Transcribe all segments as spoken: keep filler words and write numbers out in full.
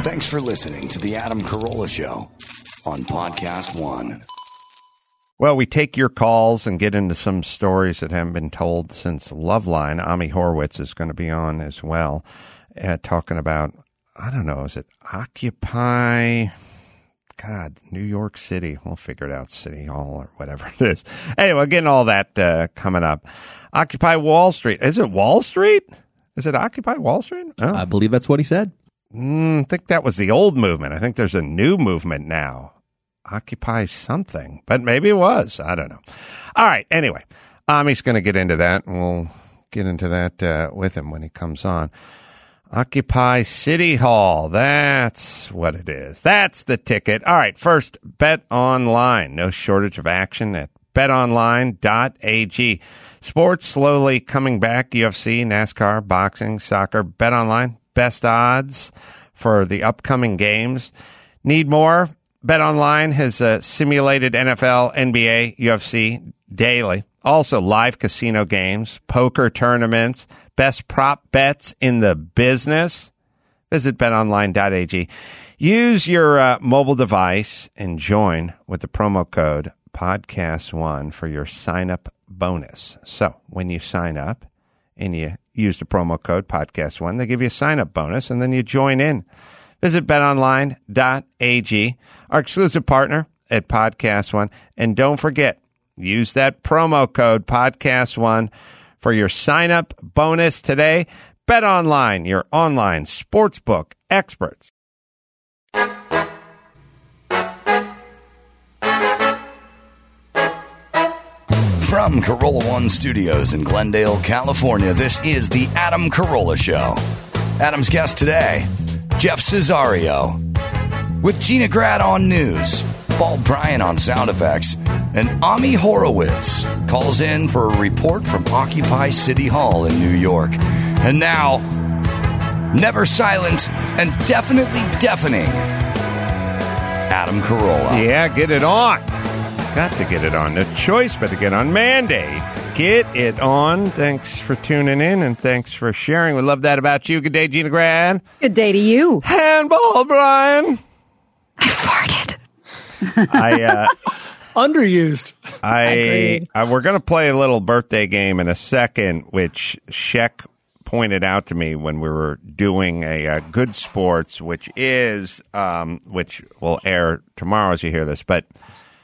Thanks for listening to The Adam Carolla Show on Podcast One. Well, we take your calls and get into some stories that haven't been told since Loveline. Ami Horowitz is going to be on as well, uh, talking about, I don't know, is it Occupy... God, New York City. We'll figure it out, City Hall or whatever it is. Anyway, getting all that uh, coming up. Occupy Wall Street. Is it Wall Street? Is it Occupy Wall Street? Oh. I believe that's what he said. Mm, I think that was the old movement. I think there's a new movement now. Occupy something, but maybe it was. I don't know. All right. Anyway, Ami's going to get into that, and we'll get into that uh, with him when he comes on. Occupy City Hall. That's what it is. That's the ticket. All right. First, Bet Online. No shortage of action at bet online dot a g. Sports slowly coming back. U F C, NASCAR, boxing, soccer. Bet Online. Best odds for the upcoming games. Need more? Bet Online has uh, simulated N F L, N B A, U F C daily. Also live casino games, poker tournaments, best prop bets in the business. Visit bet online dot a g. Use your uh, mobile device and join with the promo code podcast one for your sign-up bonus. So when you sign up and you use the promo code podcast one, they give you a sign-up bonus, and then you join in. Visit bet online dot a g, our exclusive partner at Podcast One. And don't forget, use that promo code podcast one for your sign-up bonus today. Bet Online, your online sportsbook experts. From Carolla One Studios in Glendale, California, this is The Adam Carolla Show. Adam's guest today, Jeff Cesario. With Gina Grad on news, Paul Bryan on sound effects, and Ami Horowitz calls in for a report from Occupy City Hall in New York. And now, never silent and definitely deafening, Adam Carolla. Yeah, get it on. Got to get it on. No choice but to get on. Mandate. Get it on. Thanks for tuning in, and thanks for sharing. We love that about you. Good day, Gina Grad. Good day to you. Handball, Brian. I farted. I uh, underused. I, I we're going to play a little birthday game in a second, which Sheck pointed out to me when we were doing a, a Good Sports, which is um, which will air tomorrow as you hear this, but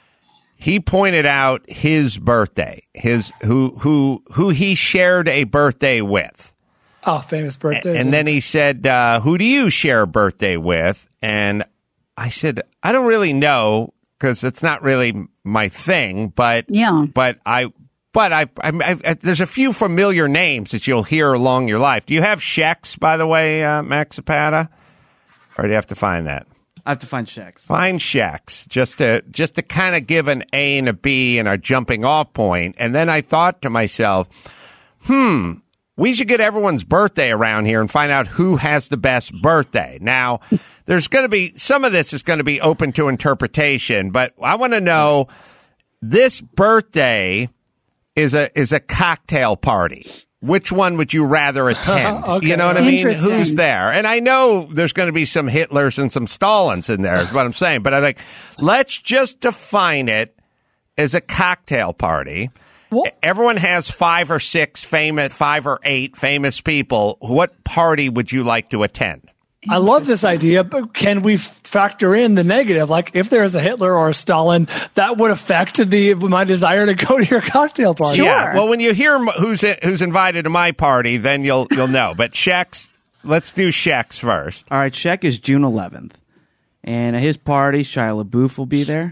he pointed out his birthday, his who who who he shared a birthday with. Oh, famous birthday! And then he said, uh, "Who do you share a birthday with?" And I said, "I don't really know because it's not really my thing." But yeah, but I, but I, I, I, there's a few familiar names that you'll hear along your life. Do you have Sheck's, by the way, uh, Max Zapata, or do you have to find that? I have to find Sheck's. Find Sheck's just to just to kind of give an A and a B and a jumping off point. And then I thought to myself, hmm, we should get everyone's birthday around here and find out who has the best birthday. Now, there's going to be some of this is going to be open to interpretation, but I want to know this birthday is a is a cocktail party. Which one would you rather attend? Okay. You know what I mean? Who's there? And I know there's going to be some Hitlers and some Stalins in there, is what I'm saying. But I think let's just define it as a cocktail party. What? Everyone has five or six famous, five or eight famous people. What party would you like to attend? I love this idea, but can we factor in the negative? Like, if there is a Hitler or a Stalin, that would affect the my desire to go to your cocktail party. Sure. Yeah. Well, when you hear who's who's invited to my party, then you'll you'll know. But Sheck's, let's do Sheck's first. All right, Sheck is June eleventh, and at his party, Shia LaBeouf will be there.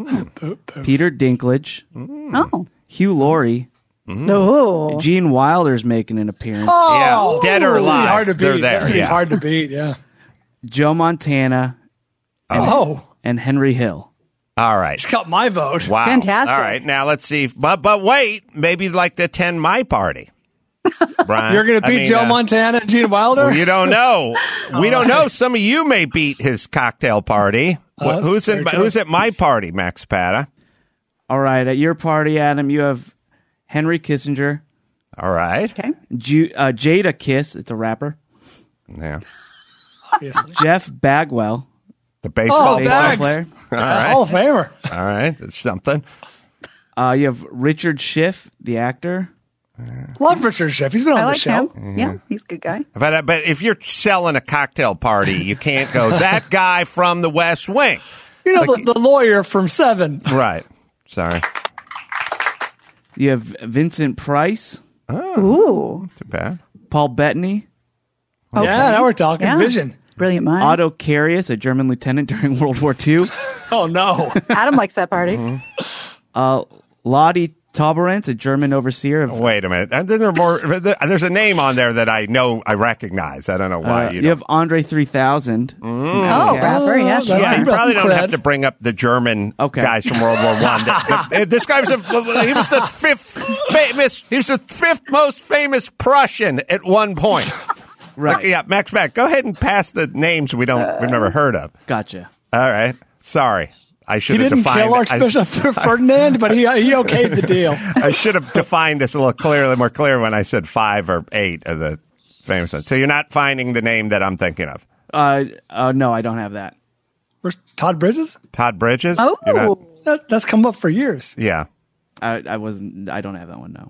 Mm. Peter Dinklage. Mm. Oh. Hugh Laurie. Mm. Oh. Gene Wilder's making an appearance. Oh, yeah, dead or alive, hard to beat. they're there. That'd be Yeah. hard to beat. Yeah. Joe Montana. And, Oh, and Henry Hill. All right. it's got my vote. Wow. Fantastic. All right. Now let's see. If, but but wait, maybe you'd like to attend my party. Brian, You're going to I beat mean, Joe uh, Montana and Gene Wilder? Well, you don't know. We don't know. Some of you may beat his cocktail party. Oh, What- that's who's in, very true. who's at my party, Max Pata? All right, at your party, Adam, you have Henry Kissinger. All right. Okay. Ju- uh, Jada Kiss. It's a rapper. Yeah. obviously. Jeff Bagwell, The baseball Oh, player. Bags. player. All right. Hall of Famer. All right. That's something. Uh, you have Richard Schiff, the actor. Love Richard Schiff. He's been on I the like show. him. Yeah, he's a good guy. But uh, but if you're selling a cocktail party, you can't go that guy from the West Wing. You know, the, the lawyer from Seven. Right. Sorry. You have Vincent Price, Ooh, Too bad. Paul Bettany, okay. Yeah, now we're talking Yeah. Vision. Brilliant mind. Otto Carius, a German lieutenant during World War Two. Oh, no. Adam likes that party. Uh, Lottie Tauberentz, a German overseer of. Wait a minute. And then there are more, there's a name on there that I know I recognize. I don't know why. Uh, you you don't- have Andre three thousand. Oh, rapper. Yeah, Oh, sure. Yeah, you Got probably some don't cred. have to bring up the German Okay. guys from World War One. The- the- this guy was a, he was the fifth famous. He was the fifth most famous Prussian at one point. Right. Look, yeah, Max Mac, go ahead and pass the names we don't we've never heard of. Gotcha. All right, sorry, I should He have didn't defined. kill I, Archbishop Ferdinand, but he he okayed the deal. I should have defined this a little clearly, more clear when I said five or eight of the famous ones. So you're not finding the name that I'm thinking of. Uh, uh, no, I don't have that. Where's Todd Bridges? Todd Bridges. Oh, You're not- That, that's come up for years. yeah. I, I wasn't. I don't have that one. No.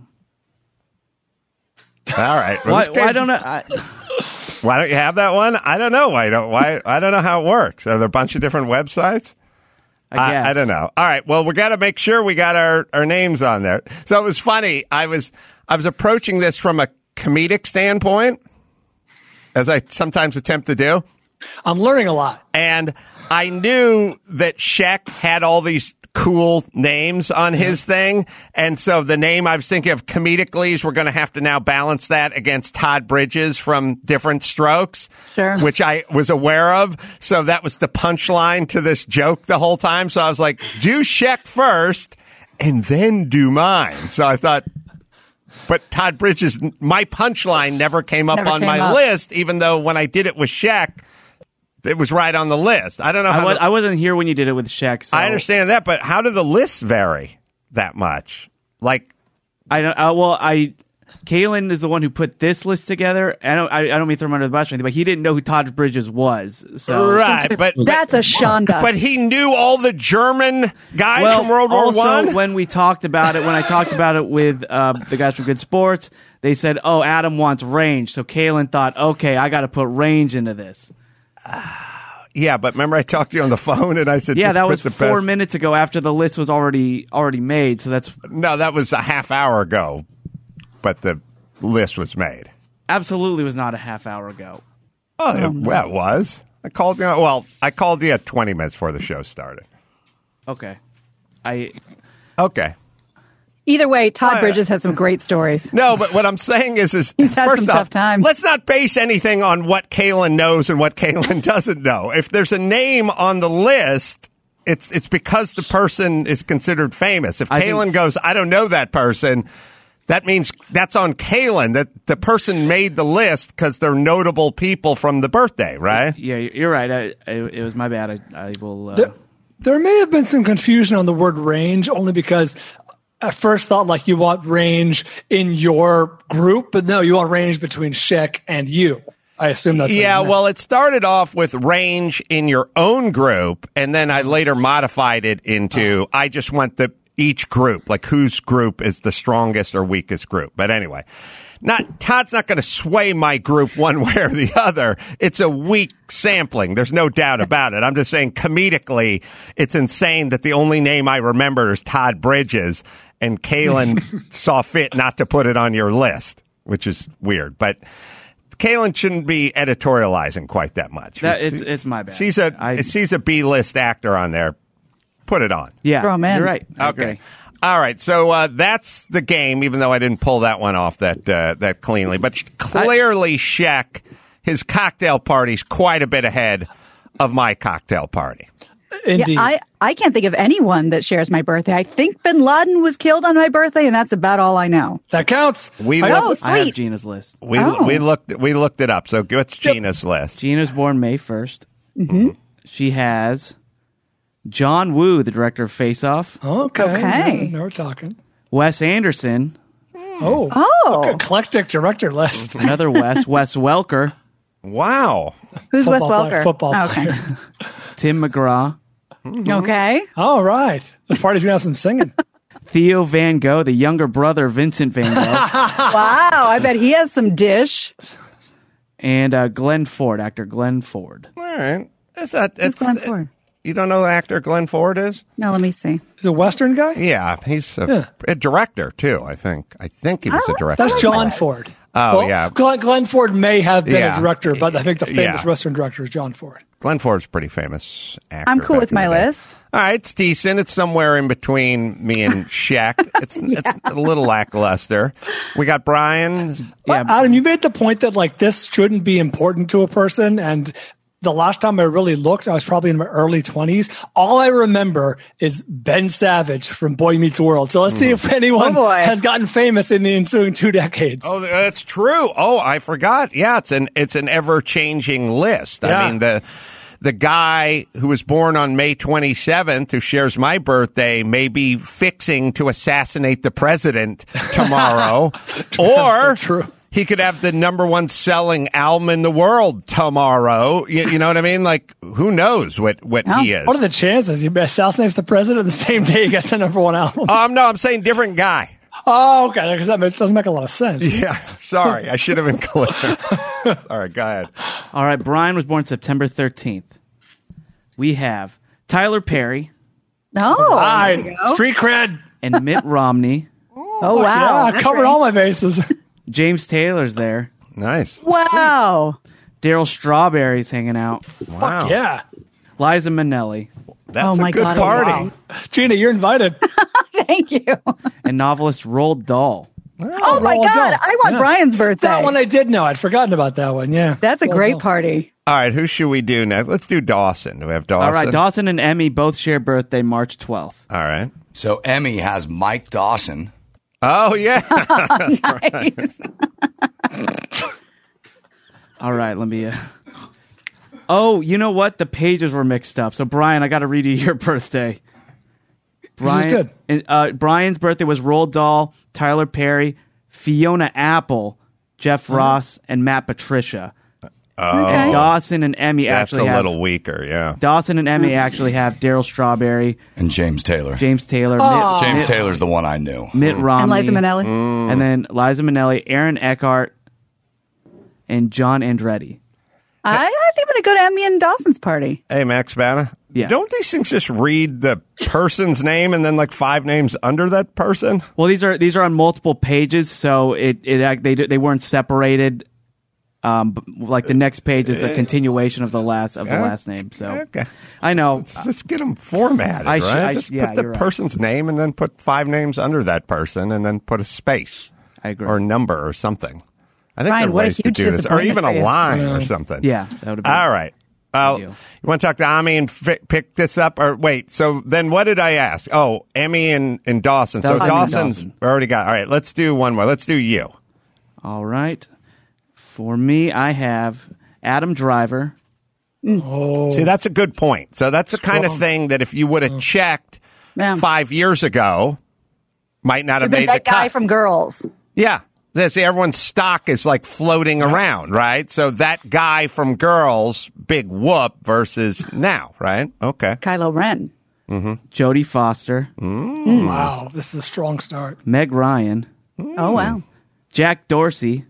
All right. Well, Why, this why game's- don't I? Why don't you have that one? I don't know. Why don't why? I don't know how it works. Are there a bunch of different websites? I guess. I, I don't know. All right. Well, we got to make sure we got our, our names on there. So it was funny. I was I was approaching this from a comedic standpoint, as I sometimes attempt to do, I'm learning a lot. and I knew that Shaq had all these cool names on his thing, and so the name I was thinking of comedically is we're going to have to now balance that against Todd Bridges from Different Strokes, Sure. which I was aware of. So that was the punchline to this joke the whole time. So I was like, do Shaq first and then do mine. So I thought, but Todd Bridges, my punchline never came up Never on came my up. list, even though when I did it with Shaq, it was right on the list. I don't know I, how was, the- I wasn't here when you did it with Shaq. So I understand that, but how do the lists vary that much? Like, I don't. Uh, well, I. Kalen is the one who put this list together. I don't. I, I don't mean to throw him under the bus or anything, but he didn't know who Todd Bridges was. So right, but That's a Shonda. but he knew all the German guys well, from World War also, One. when we talked about it, when I talked about it with uh, the guys from Good Sports, they said, "Oh, Adam wants range." So Kalen thought, "Okay, I got to put range into this." Yeah, but remember I talked to you on the phone and I said, Yeah, just that put was the four best- minutes ago after the list was already already made. So that's No, that was a half hour ago, but the list was made. absolutely was not a half hour ago. Oh, it, well, it was. I called you. Well, I called you at twenty minutes before the show started. Okay, I Okay. Either way, Todd Uh, Bridges has some great stories. No, but what I'm saying is, is He's had first some off, tough times. let's not base anything on what Kalen knows and what Kalen doesn't know. If there's a name on the list, it's it's because the person is considered famous. If I Kalen think- goes, I don't know that person, that means that's on Kalen. That the person made the list because they're notable people from the birthday, right? yeah, you're right. I, I, it was my bad. I, I will. Uh, There, there may have been some confusion on the word range only because I first thought like you want range in your group, but no, you want range between Shaq and you. I assume that's what Yeah, you meant. well, it started off with range in your own group, and then I later modified it into I just want the each group, like whose group is the strongest or weakest group. But anyway, not Todd's not going to sway my group one way or the other. It's a weak sampling. There's no doubt about it. I'm just saying comedically, it's insane that the only name I remember is Todd Bridges, and Kalen saw fit not to put it on your list, which is weird. But Kalen shouldn't be editorializing quite that much. That- it's- it's my bad. Sees a I- sees a B-list actor on there. Put it on. yeah, Throw 'em in. you're right. I Okay. agree. All right. So uh, that's the game. Even though I didn't pull that one off that uh, that cleanly, but clearly Shaq, his cocktail party's quite a bit ahead of my cocktail party. Indeed. Yeah, I, I can't think of anyone that shares my birthday. I think Bin Laden was killed on my birthday, and that's about all I know. that counts. We I- look- Oh, I have sweet. Gina's list. We Oh. we looked we looked it up. So what's Gina's list? Gina's born May first. Mm-hmm. She has John Woo, the director of Face Off, Okay. Okay. Now, now we're talking. Wes Anderson, Oh. Oh, Eclectic director list. another Wes, Wes Welker, Wow. Who's Wes Football player, Welker? football Oh, okay. player. Tim McGraw, Okay. All right. The party's going to have some singing. Theo Van Gogh, the younger brother of Vincent Van Gogh, Wow. I bet he has some dish. and uh, Glenn Ford, actor Glenn Ford. All right. It's not, Who's it's, Glenn Ford? You don't know who actor Glenn Ford is? No, let me see. He's a Western guy? Yeah, he's a, Yeah. a director too. I think. I think he was a director. That's John Ford. Oh, Well, yeah. Glenn, Glenn Ford may have been Yeah. a director, but I think the famous Yeah. Western director is John Ford. Glenn Ford's a pretty famous actor. I'm cool back with in the my day. list. All right, it's decent. It's somewhere in between me and Shaq. It's it's a little lackluster. We got Brian. Yeah, Adam, you made the point that like this shouldn't be important to a person, and the last time I really looked, I was probably in my early twenties. All I remember is Ben Savage from Boy Meets World. So let's see if anyone Oh, boy. has gotten famous in the ensuing two decades. Oh, that's true. Oh, I forgot. Yeah, it's an it's an ever changing list. Yeah. I mean the. The guy who was born on May twenty-seventh, who shares my birthday, may be fixing to assassinate the president tomorrow. Or so true. he could have the number one selling album in the world tomorrow. You, you know what I mean? Like, who knows what, what Yeah. he is? What are the chances he assassinates the president the same day he gets the number one album? um, no, I'm saying different guy. Oh, okay, because that makes, doesn't make a lot of sense. Yeah, sorry. I should have been clear. All right, go ahead. All right, Brian was born September thirteenth. We have Tyler Perry Oh, All there you right, go. street cred. and Mitt Romney. Oh, wow. Yeah, I That's covered right. all my bases. James Taylor's there. Nice. Wow. Daryl Strawberry's hanging out. Wow. Yeah. Liza Minnelli That's Oh, a my good God, party. wow. Gina, you're invited. Thank you. and novelist Roald Dahl. Oh, my Roald God. Dahl. I want Yeah. Brian's birthday. That one I did know. I'd forgotten about that one. Yeah. That's a Well great done. party. All right, who should we do next? Let's do Dawson. Do we have Dawson? All right, Dawson and Emmy both share birthday March twelfth. All right. So Emmy has Mike Dawson. Oh, yeah. Nice. All right, let me. Uh... Oh, you know what? The pages were mixed up. So, Brian, I got to read you your birthday. Brian, good. and, uh, Brian's birthday was Roald Dahl, Tyler Perry, Fiona Apple, Jeff Ross, and Matt Patricia. Okay. Dawson and Emmy That's a actually have little weaker, yeah. Dawson and Emmy actually have Daryl Strawberry, And James Taylor. James Taylor, Oh. Mitt, James Mitt, Taylor's the one I knew. Mitt Romney, And Liza Minnelli. and then Liza Minnelli, Aaron Eckhart, and John Andretti. I, I think I'm going to go to Emmy and Dawson's party. Hey, Max Banna. Yeah. Don't these things just read the person's name and then like five names under that person? Well, these are these are on multiple pages, so it it act- they they weren't separated. Um, b- like the next page is a continuation of the last of the Yeah. last name. So Okay. I know. Just get them formatted, I sh- right? I sh- just yeah, put the you're right. person's name and then put five names under that person and then put a space I agree. or a number or something. I think Ryan, there are what a ways to huge do this, or disappointment even a for you. line Yeah. or something. Yeah, that would have been All right. Well, deal. you want to talk to Ami and fi- pick this up? Or wait, so then what did I ask? Oh, Emmy and, and Dawson. That So was Emmy and Dawson's Dawson. already got. All right, let's do one more. Let's do you. All right. For me, I have Adam Driver. Oh, See, that's a good point. So that's the kind of Strong. thing that if you would have checked Yeah. five years ago, might not have But made that the guy cut. from Girls. Yeah. See, everyone's stock is like floating around, right? So that guy from Girls, big whoop versus now, right? Okay. Kylo Ren. Jodie Foster, wow. This is a strong start. Meg Ryan, Oh, wow. Jack Dorsey,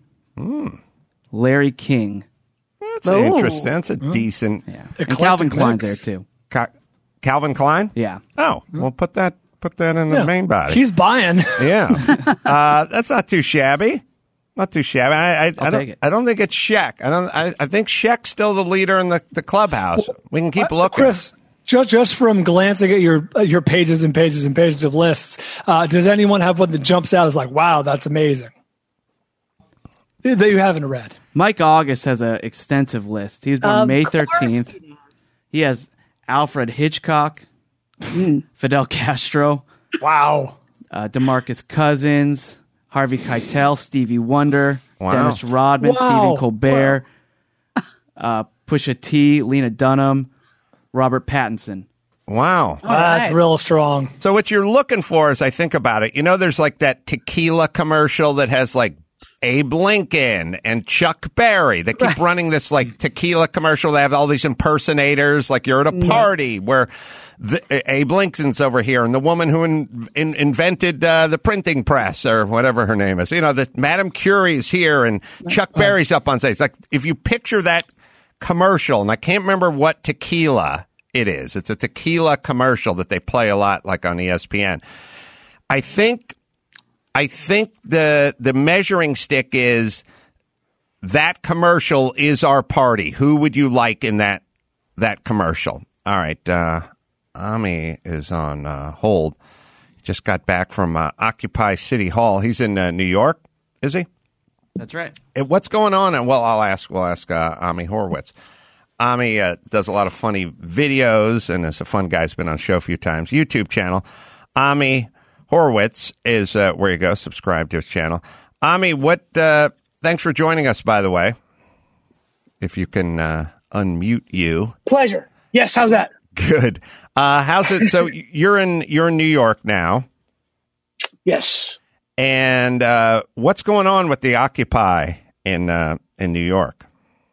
Larry King, That's Oh. interesting. That's a decent. yeah, and Eclectic Calvin Klein's mix. there too. Ca- Calvin Klein? Yeah, Oh, well, put that put that in the Yeah. main body. He's buying. yeah. uh, that's not too shabby. Not too shabby. I, I, I I'll don't. take it. I don't think it's Shaq. I don't. I, I think Shaq's still the leader in the, the clubhouse. We can keep Uh, looking. Chris, just just from glancing at your uh, your pages and pages and pages of lists, uh, does anyone have one that jumps out as like, wow, that's amazing? That you haven't read. Mike August has an extensive list. He was born Of May course thirteenth. He has Alfred Hitchcock, Fidel Castro, Wow. uh, DeMarcus Cousins, Harvey Keitel, Stevie Wonder, Wow. Dennis Rodman, Wow. Stephen Colbert, uh, Pusha T, Lena Dunham, Robert Pattinson. Wow. That's right. real strong. So what you're looking for, as I think about it, you know, there's like that tequila commercial that has like Abe Lincoln and Chuck Berry. They keep right. running this like tequila commercial. They have all these impersonators, like you're at a party where the, Abe Lincoln's over here and the woman who in, in, invented uh, the printing press or whatever her name is. You know, the Madame Curie's here and Chuck Berry's up on stage. It's like if you picture that commercial, and I can't remember what tequila it is. It's a tequila commercial that they play a lot, like on E S P N. I think, I think the the measuring stick is that commercial is our party. Who would you like in that that commercial? All right, uh, Ami is on uh, hold. Just got back from uh, Occupy City Hall. He's in uh, New York, is he? That's right. What's going on? And well, I'll ask. We'll ask uh, Ami Horowitz. Ami uh, does a lot of funny videos, and is a fun guy. He's been on the show a few times. YouTube channel. Ami Horowitz is uh, where you go. Subscribe to his channel. Ami, what? Uh, thanks for joining us, by the way. If you can uh, unmute you. Pleasure. Yes. How's that? Good. Uh, how's it? So you're in you're in New York now. Yes. And uh, what's going on with the Occupy in uh, in New York?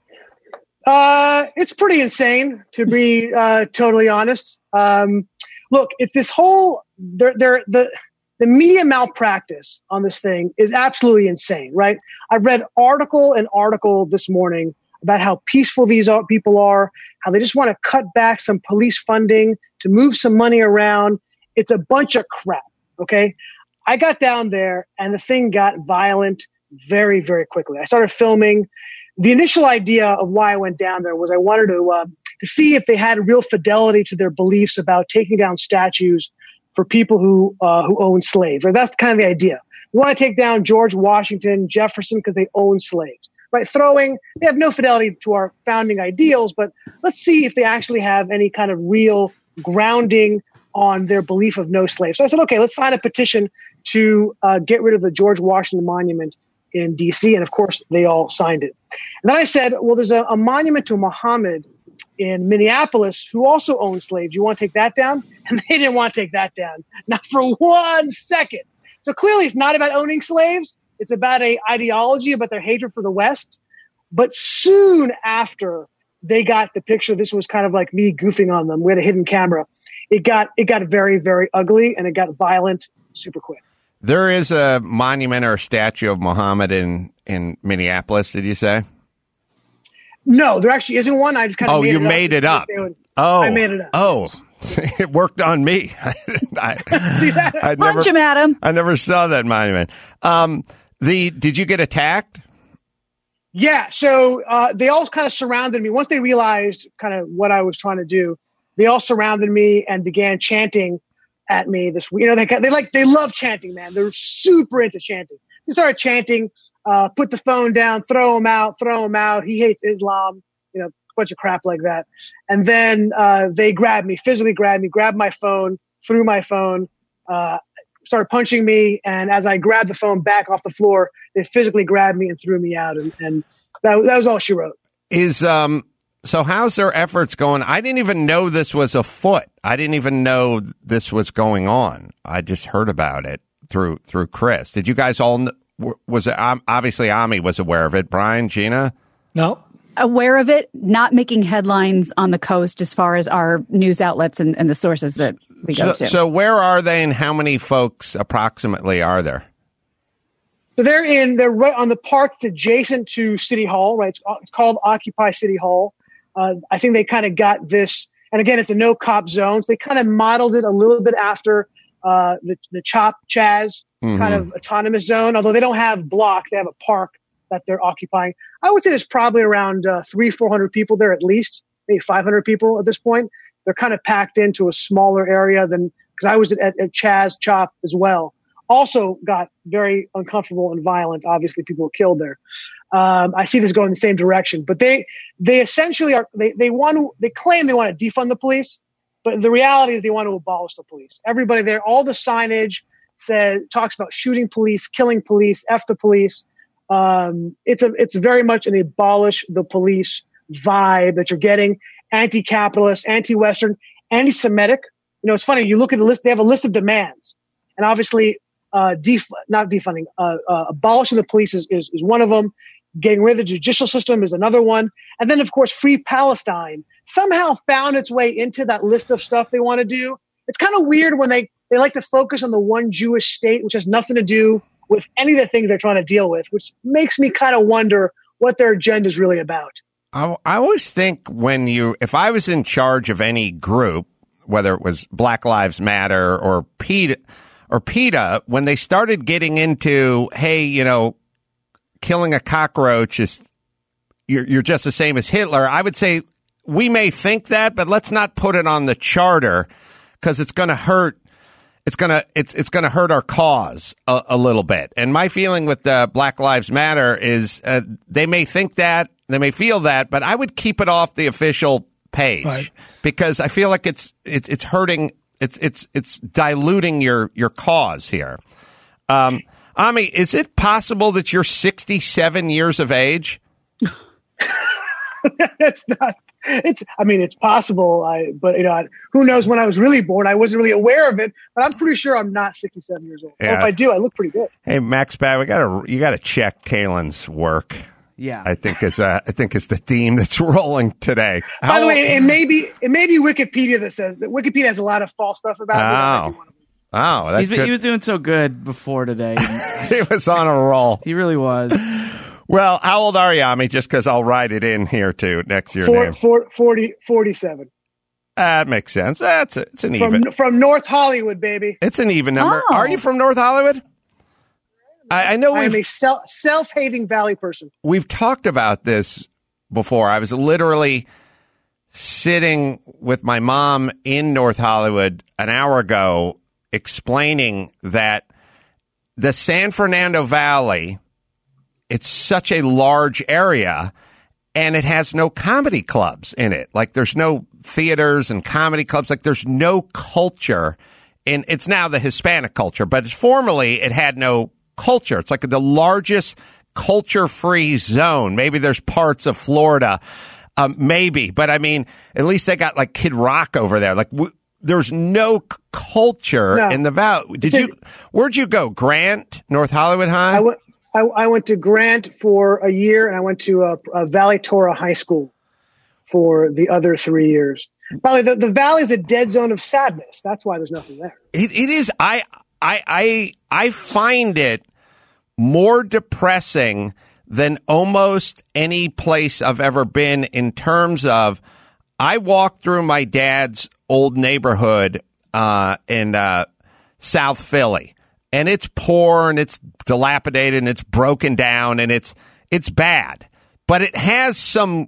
Uh, it's pretty insane, to be uh, totally honest. Um, look, it's this whole they're, they're, the the media malpractice on this thing is absolutely insane, right? I've read article and article this morning about how peaceful these are, people are, how they just want to cut back some police funding to move some money around. It's a bunch of crap, okay? I got down there and the thing got violent very, very quickly. I started filming. The initial idea of why I went down there was I wanted to uh, to see if they had real fidelity to their beliefs about taking down statues for people who uh, who own slaves. Right? That's kind of the idea. We want to take down George Washington, Jefferson, because they own slaves. Right? Throwing, they have no fidelity to our founding ideals, but let's see if they actually have any kind of real grounding on their belief of no slaves. So I said, okay, let's sign a petition to uh, get rid of the George Washington Monument in D C, and of course, they all signed it. And then I said, well, there's a, a monument to Muhammad in Minneapolis who also owns slaves. You want to take that down? And they didn't want to take that down, not for one second. So clearly, it's not about owning slaves. It's about a ideology, about their hatred for the West. But soon after they got the picture, this was kind of like me goofing on them. We had a hidden camera. It got it got very, very ugly, and it got violent super quick. There is a monument or a statue of Muhammad in, in Minneapolis, did you say? No, there actually isn't one. I just kind of oh, made you it made up. it up. Would, oh, I made it up. Oh, it worked on me. I, See that? I Punch never, him, Adam. I never saw that monument. Um, the did you get attacked? Yeah. So uh, they all kind of surrounded me. Once they realized kind of what I was trying to do, they all surrounded me and began chanting at me. This, you know, they they like they love chanting, man. They're super into chanting. They started chanting. Uh, put the phone down, throw him out, throw him out. He hates Islam, you know, a bunch of crap like that. And then uh, they grabbed me, physically grabbed me, grabbed my phone, threw my phone, uh, started punching me. And as I grabbed the phone back off the floor, they physically grabbed me and threw me out. And, and that, that was all she wrote. Is um so how's their efforts going? I didn't even know this was afoot. I didn't even know this was going on. I just heard about it through through Chris. Did you guys all know? Was it, um, obviously Ami was aware of it. Brian, Gina? No. Aware of it, not making headlines on the coast as far as our news outlets and, and the sources that we go so, to. So where are they and how many folks approximately are there? So they're in, they're right on the park that's adjacent to City Hall, right? It's, it's called Occupy City Hall. Uh, I think they kind of got this, and again, it's a no cop zone. So they kind of modeled it a little bit after uh, the, the Chop Chaz mm-hmm. kind of autonomous zone, although they don't have blocks, they have a park that they're occupying. I would say there's probably around uh, three, four hundred people there at least, maybe five hundred people at this point. They're kind of packed into a smaller area than, because I was at, at Chaz Chop as well. Also got very uncomfortable and violent. Obviously, people were killed there. Um, I see this going in the same direction, but they they essentially are they they want to they claim they want to defund the police, but the reality is they want to abolish the police. Everybody there, all the signage says talks about shooting police, killing police, F the police. Um, it's a it's very much an abolish the police vibe that you're getting. Anti-capitalist, anti-Western, anti-Semitic. You know, it's funny. You look at the list; they have a list of demands, and obviously, uh, def- not defunding, uh, uh, abolishing the police is, is, is one of them. Getting rid of the judicial system is another one. And then, of course, Free Palestine somehow found its way into that list of stuff they want to do. It's kind of weird when they, they like to focus on the one Jewish state, which has nothing to do with any of the things they're trying to deal with, which makes me kind of wonder what their agenda is really about. I, I always think when you, if I was in charge of any group, whether it was Black Lives Matter or PETA, or PETA, when they started getting into, hey, you know, killing a cockroach is, you're, you're just the same as Hitler, I would say we may think that, but let's not put it on the charter because it's going to hurt. It's gonna it's it's gonna hurt our cause a, a little bit. And my feeling with the Black Lives Matter is uh, they may think that, they may feel that, but I would keep it off the official page right. because I feel like it's it's it's hurting. It's it's it's diluting your your cause here. Um, Ami, is it possible that you're sixty-seven years of age? It's not. It's, I mean, it's possible. I, but you know, who knows when I was really born? I wasn't really aware of it, but I'm pretty sure I'm not sixty-seven years old. Yeah. Or if I do, I look pretty good. Hey, Max Bad, we gotta, you gotta check Kaylin's work. Yeah, I think is, uh, I think is the theme that's rolling today. How By the way, it may be, it may be Wikipedia that says that Wikipedia has a lot of false stuff about it. Oh, oh, that's He's been, good. He was doing so good before today. He was on a roll. He really was. Well, how old are you, Ami? Just because I'll write it in here, too, next to your four, name. Four, forty, forty-seven. That makes sense. That's a, it's an from, even. From North Hollywood, baby. It's an even number. Oh. Are you from North Hollywood? I, I know I am we've, a self, self-hating Valley person. We've talked about this before. I was literally sitting with my mom in North Hollywood an hour ago explaining that the San Fernando Valley, it's such a large area and it has no comedy clubs in it. Like there's no theaters and comedy clubs. Like there's no culture. And it's now the Hispanic culture, but formerly it had no culture. It's like the largest culture-free zone. Maybe there's parts of Florida, um, maybe. But I mean, at least they got like Kid Rock over there. Like w- there's no c- culture no. in the valley. Did you? Where'd you go? Grant, North Hollywood High? I went. I, I went to Grant for a year, and I went to a, a Valley Torah High School for the other three years. Probably the, the valley is a dead zone of sadness. That's why there's nothing there. It, it is. I, I, I, I find it more depressing than almost any place I've ever been in terms of I walked through my dad's old neighborhood uh, in uh, South Philly. And it's poor and it's dilapidated and it's broken down and it's it's bad. But it has some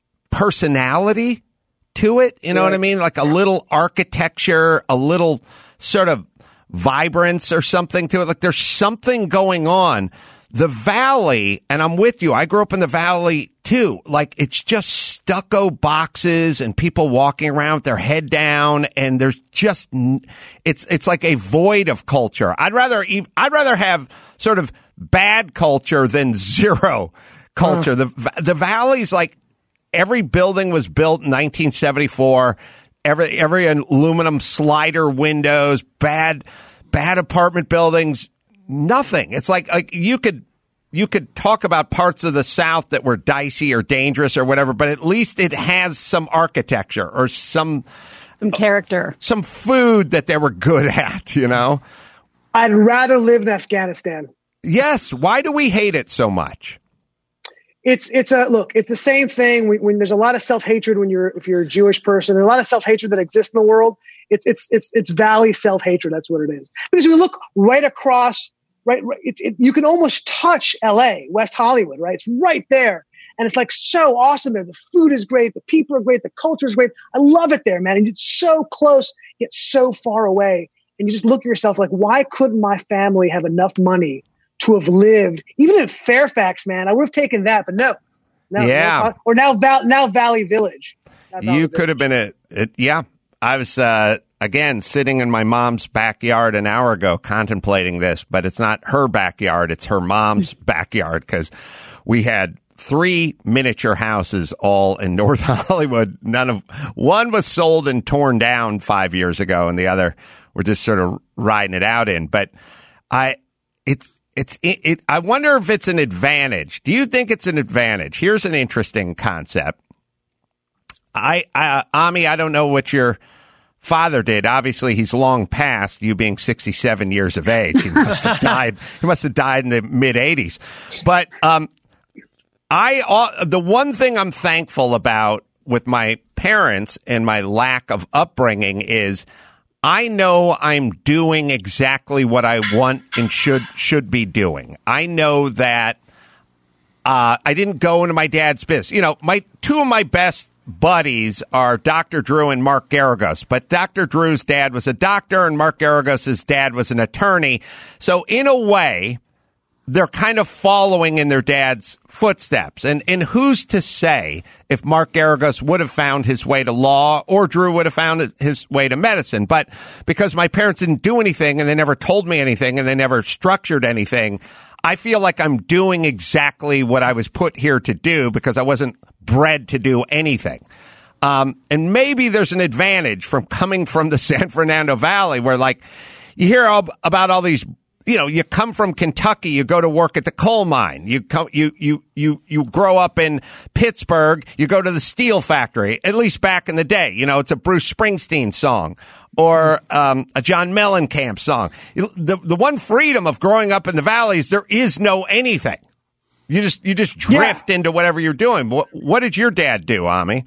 personality to it. You know right. what I mean? Like a little architecture, a little sort of vibrance or something to it. Like there's something going on. The valley, and I'm with you, I grew up in the valley too. Like it's just stucco boxes and people walking around with their head down, and there's just it's it's like a void of culture. I'd rather I'd rather have sort of bad culture than zero culture. Uh. The the valley's like every building was built in nineteen seventy-four. Every every aluminum slider windows, bad bad apartment buildings. Nothing. It's like like you could you could talk about parts of the South that were dicey or dangerous or whatever, but at least it has some architecture or some some character, some food that they were good at. You know, I'd rather live in Afghanistan. Yes. Why do we hate it so much? It's it's a look. It's the same thing. When, when there's a lot of self hatred when you're if you're a Jewish person, there's a lot of self hatred that exists in the world. It's it's it's it's valley self hatred. That's what it is. Because we look right across, right, right it, it, you can almost touch L A, West Hollywood, right? It's right there, and it's like so awesome there. The food is great, the people are great, the culture is great. I love it there, man. And it's so close yet so far away, and you just look at yourself like, why couldn't my family have enough money to have lived even in Fairfax, man? I would have taken that, but no, no, yeah, no, or now Val, now Valley Village. Valley you Village. could have been a, it, yeah. I was, uh, again, sitting in my mom's backyard an hour ago contemplating this, but it's not her backyard. It's her mom's backyard because we had three miniature houses all in North Hollywood. None of one was sold and torn down five years ago, and the other we're just sort of riding it out in. But I it's it's it, it. I wonder if it's an advantage. Do you think it's an advantage? Here's an interesting concept. I, I Ami, I don't know what your father did. Obviously, he's long past, you being sixty-seven years of age. He must have died. He must have died in the mid eighties. But um, I uh, the one thing I'm thankful about with my parents and my lack of upbringing is I know I'm doing exactly what I want and should should be doing. I know that uh, I didn't go into my dad's business. You know, my two of my best buddies are Doctor Drew and Mark Garagos, but Doctor Drew's dad was a doctor and Mark Garagos' dad was an attorney. So in a way, they're kind of following in their dad's footsteps. And, and who's to say if Mark Garagos would have found his way to law or Drew would have found his way to medicine? But because my parents didn't do anything and they never told me anything and they never structured anything, I feel like I'm doing exactly what I was put here to do because I wasn't bred to do anything. Um, and maybe there's an advantage from coming from the San Fernando Valley where, like, you hear all, about all these, you know, you come from Kentucky, you go to work at the coal mine, you come, you, you, you, you grow up in Pittsburgh, you go to the steel factory, at least back in the day. You know, it's a Bruce Springsteen song or um, a John Mellencamp song. The, the one freedom of growing up in the valleys, there is no anything. You just you just drift yeah. into whatever you're doing. What, what did your dad do, Ami?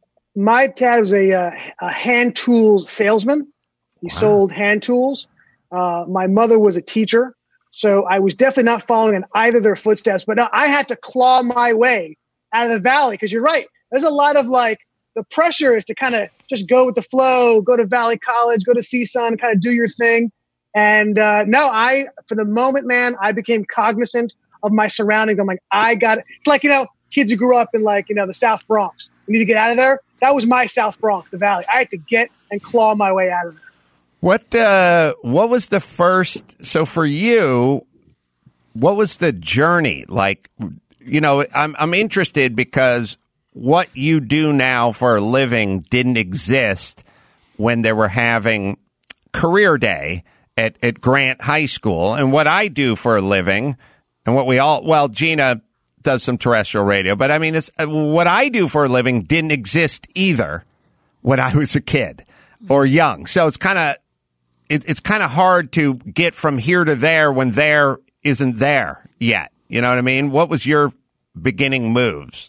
My dad was a, uh, a hand tools salesman. He wow. sold hand tools. Uh, my mother was a teacher, so I was definitely not following in either of their footsteps. But I had to claw my way out of the valley because you're right. There's a lot of like the pressure is to kind of just go with the flow, go to Valley College, go to C S U N, kind of do your thing. And uh, no, I for the moment, man, I became cognizant of my surroundings. I'm like, I got it. It's like, you know, kids who grew up in like, you know, the South Bronx. You need to get out of there. That was my South Bronx, the Valley. I had to get and claw my way out of there. What, uh, what was the first, so for you, what was the journey? Like, you know, I'm, I'm interested because what you do now for a living didn't exist when they were having career day at, at Grant High School. And what I do for a living and what we all, well, Gina does some terrestrial radio, but I mean, it's, what I do for a living didn't exist either when I was a kid or young. So it's kind of, it, it's kind of hard to get from here to there when there isn't there yet. You know what I mean? What was your beginning moves?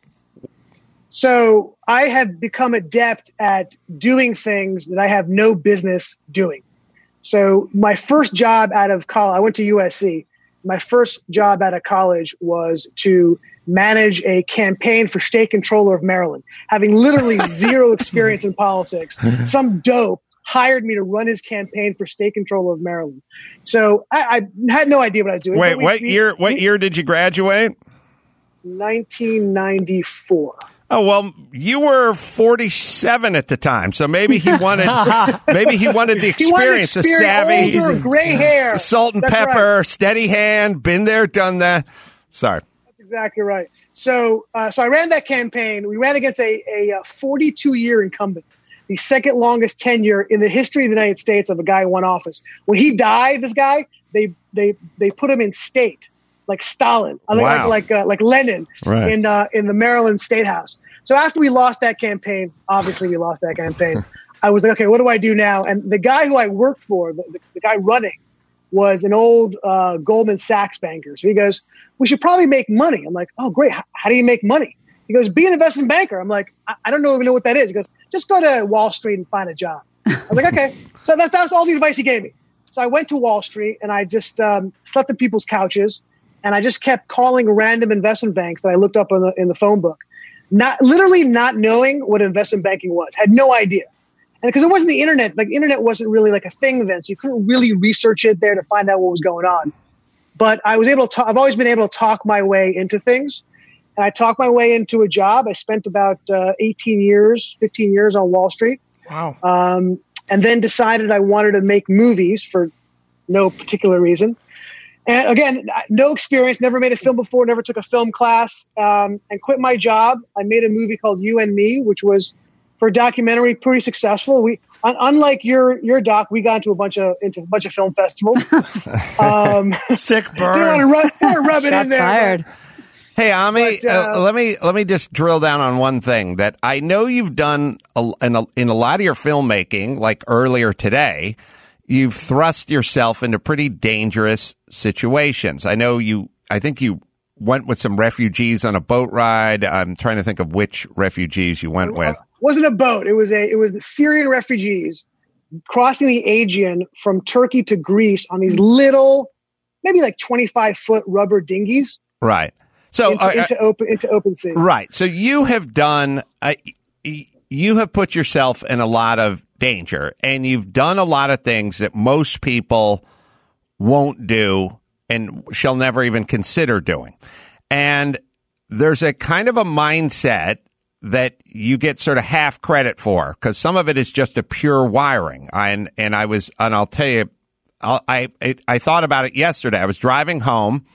So I have become adept at doing things that I have no business doing. So my first job out of college, I went to U S C. My first job out of college was to manage a campaign for state controller of Maryland. Having literally zero experience in politics, some dope hired me to run his campaign for state controller of Maryland. So I, I had no idea what I was doing. Wait, what we, year? What we, year did you graduate? nineteen ninety-four. Oh, well, you were forty-seven at the time, so maybe he wanted maybe he wanted the experience, the savvy, older, gray hair, the salt and That's pepper, right. steady hand, been there, done that. Sorry. That's exactly right. So, uh, so I ran that campaign. We ran against a a forty-two-year incumbent, the second longest tenure in the history of the United States of a guy in one office. When he died, this guy, they they they put him in state. Like Stalin, wow. like like uh, like Lenin right. in uh, in the Maryland State House. So after we lost that campaign, obviously we lost that campaign. I was like, okay, what do I do now? And the guy who I worked for, the, the, the guy running, was an old uh, Goldman Sachs banker. So he goes, "We should probably make money." I'm like, "Oh, great! How, how do you make money?" He goes, "Be an investment banker." I'm like, "I, I don't know, even know what that is." He goes, "Just go to Wall Street and find a job." I was like, "Okay." So that, that's all the advice he gave me. So I went to Wall Street and I just um, slept on people's couches. And I just kept calling random investment banks that I looked up in the, in the phone book, not literally not knowing what investment banking was, had no idea. And because it wasn't the internet, like internet wasn't really like a thing then. So you couldn't really research it there to find out what was going on. But I was able to, talk, I've always been able to talk my way into things. And I talked my way into a job. I spent about uh, eighteen years, fifteen years on Wall Street. Wow. Um, and then decided I wanted to make movies for no particular reason. And again, no experience, never made a film before, never took a film class, um, and quit my job. I made a movie called You and Me, which was, for a documentary, pretty successful. We un- unlike your your doc, we got into a bunch of into a bunch of film festivals. um, Sick Don't want to burn. rub, don't wanna rub it in Shots there. fired. Hey, Ami, But, uh, uh, let me let me just drill down on one thing that I know you've done a, in, a, in a lot of your filmmaking, like earlier today. You've thrust yourself into pretty dangerous situations. I know you. I think you went with some refugees on a boat ride. I'm trying to think of which refugees you went with. It wasn't a boat. It was a it was the Syrian refugees crossing the Aegean from Turkey to Greece on these little, maybe like twenty-five foot rubber dinghies Right. So into, uh, into open into open sea. right. So you have done. Uh, y- you have put yourself in a lot of danger, and you've done a lot of things that most people won't do and shall never even consider doing. And there's a kind of a mindset that you get sort of half credit for, because some of it is just a pure wiring. I, and and I was, and I'll tell you, I'll, I it, I thought about it yesterday. I was driving home.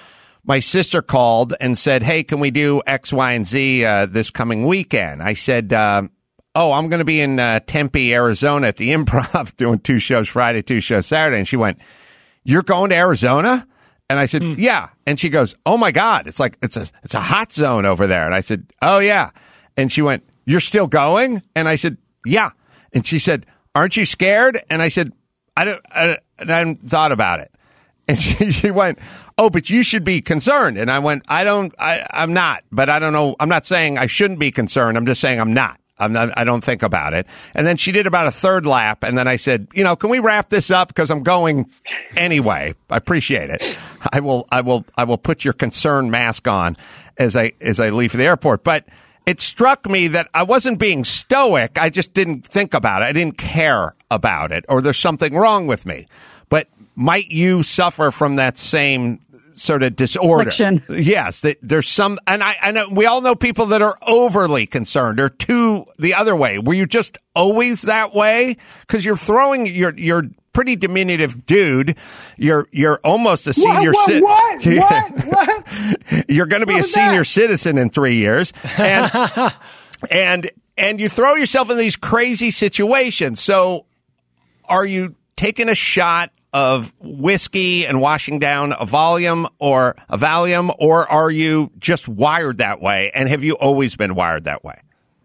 My sister called and said, "Hey, can we do X, Y, and Z uh, this coming weekend?" I said, uh, "Oh, I'm going to be in uh, Tempe, Arizona at the Improv doing two shows Friday, two shows Saturday." And she went, "You're going to Arizona?" And I said, mm. "Yeah." And she goes, "Oh my God, it's like it's a it's a hot zone over there." And I said, "Oh yeah." And she went, "You're still going?" And I said, "Yeah." And she said, "Aren't you scared?" And I said, "I don't." I, I hadn't thought about it. And she, she went, "Oh, but you should be concerned." And I went, I don't, I, I'm not, but I don't know. I'm not saying I shouldn't be concerned. I'm just saying I'm not. I'm not, I don't think about it. And then she did about a third lap. And then I said, "You know, can we wrap this up? Because I'm going anyway. I appreciate it. I will, I will, I will put your concern mask on as I, as I leave for the airport." But it struck me that I wasn't being stoic. I just didn't think about it. I didn't care about it, or there's something wrong with me. But might you suffer from that same sort of disorder? Affliction. Yes, that there's some, and I, I know we all know people that are overly concerned, or too the other way. Were you just always that way? Because you're throwing, you're you're pretty diminutive dude. You're you're almost a senior. What? Ci- What? What? What? You're going to be What a was senior that? citizen in three years, and and and you throw yourself in these crazy situations. So, are you taking a shot of whiskey and washing down a volume or a Valium, or are you just wired that way? And have you always been wired that way?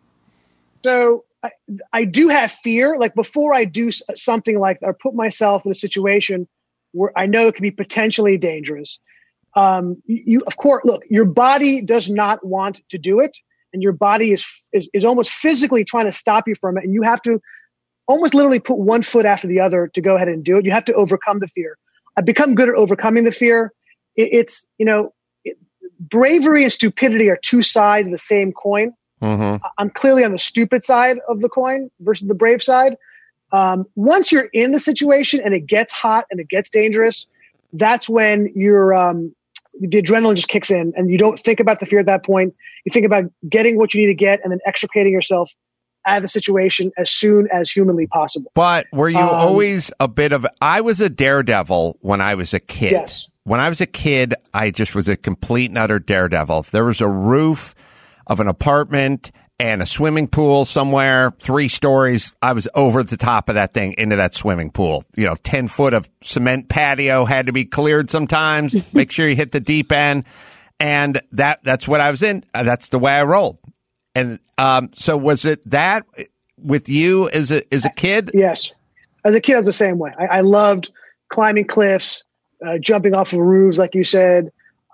So I, I do have fear. Like before I do s- something like or put myself in a situation where I know it can be potentially dangerous. Um, you, of course, look, your body does not want to do it, and your body is, is is almost physically trying to stop you from it, and you have to almost literally put one foot after the other to go ahead and do it. You have to overcome the fear. I've become good at overcoming the fear. It, it's, you know, it, bravery and stupidity are two sides of the same coin. Mm-hmm. I'm clearly on the stupid side of the coin versus the brave side. Um, once you're in the situation and it gets hot and it gets dangerous, that's when you're, um, the adrenaline just kicks in, and you don't think about the fear at that point. You think about getting what you need to get and then extricating yourself out of the situation as soon as humanly possible. But were you Um, always a bit of, I was a daredevil when I was a kid. Yes. When I was a kid, I just was a complete and utter daredevil. If there was a roof of an apartment and a swimming pool somewhere, three stories, I was over the top of that thing into that swimming pool. You know, ten foot of cement patio had to be cleared sometimes. Make sure you hit the deep end. And that that's what I was in. Uh, That's the way I rolled. And um, so was it that with you as a as a kid? Yes. As a kid, I was the same way. I, I loved climbing cliffs, uh, jumping off of roofs, like you said.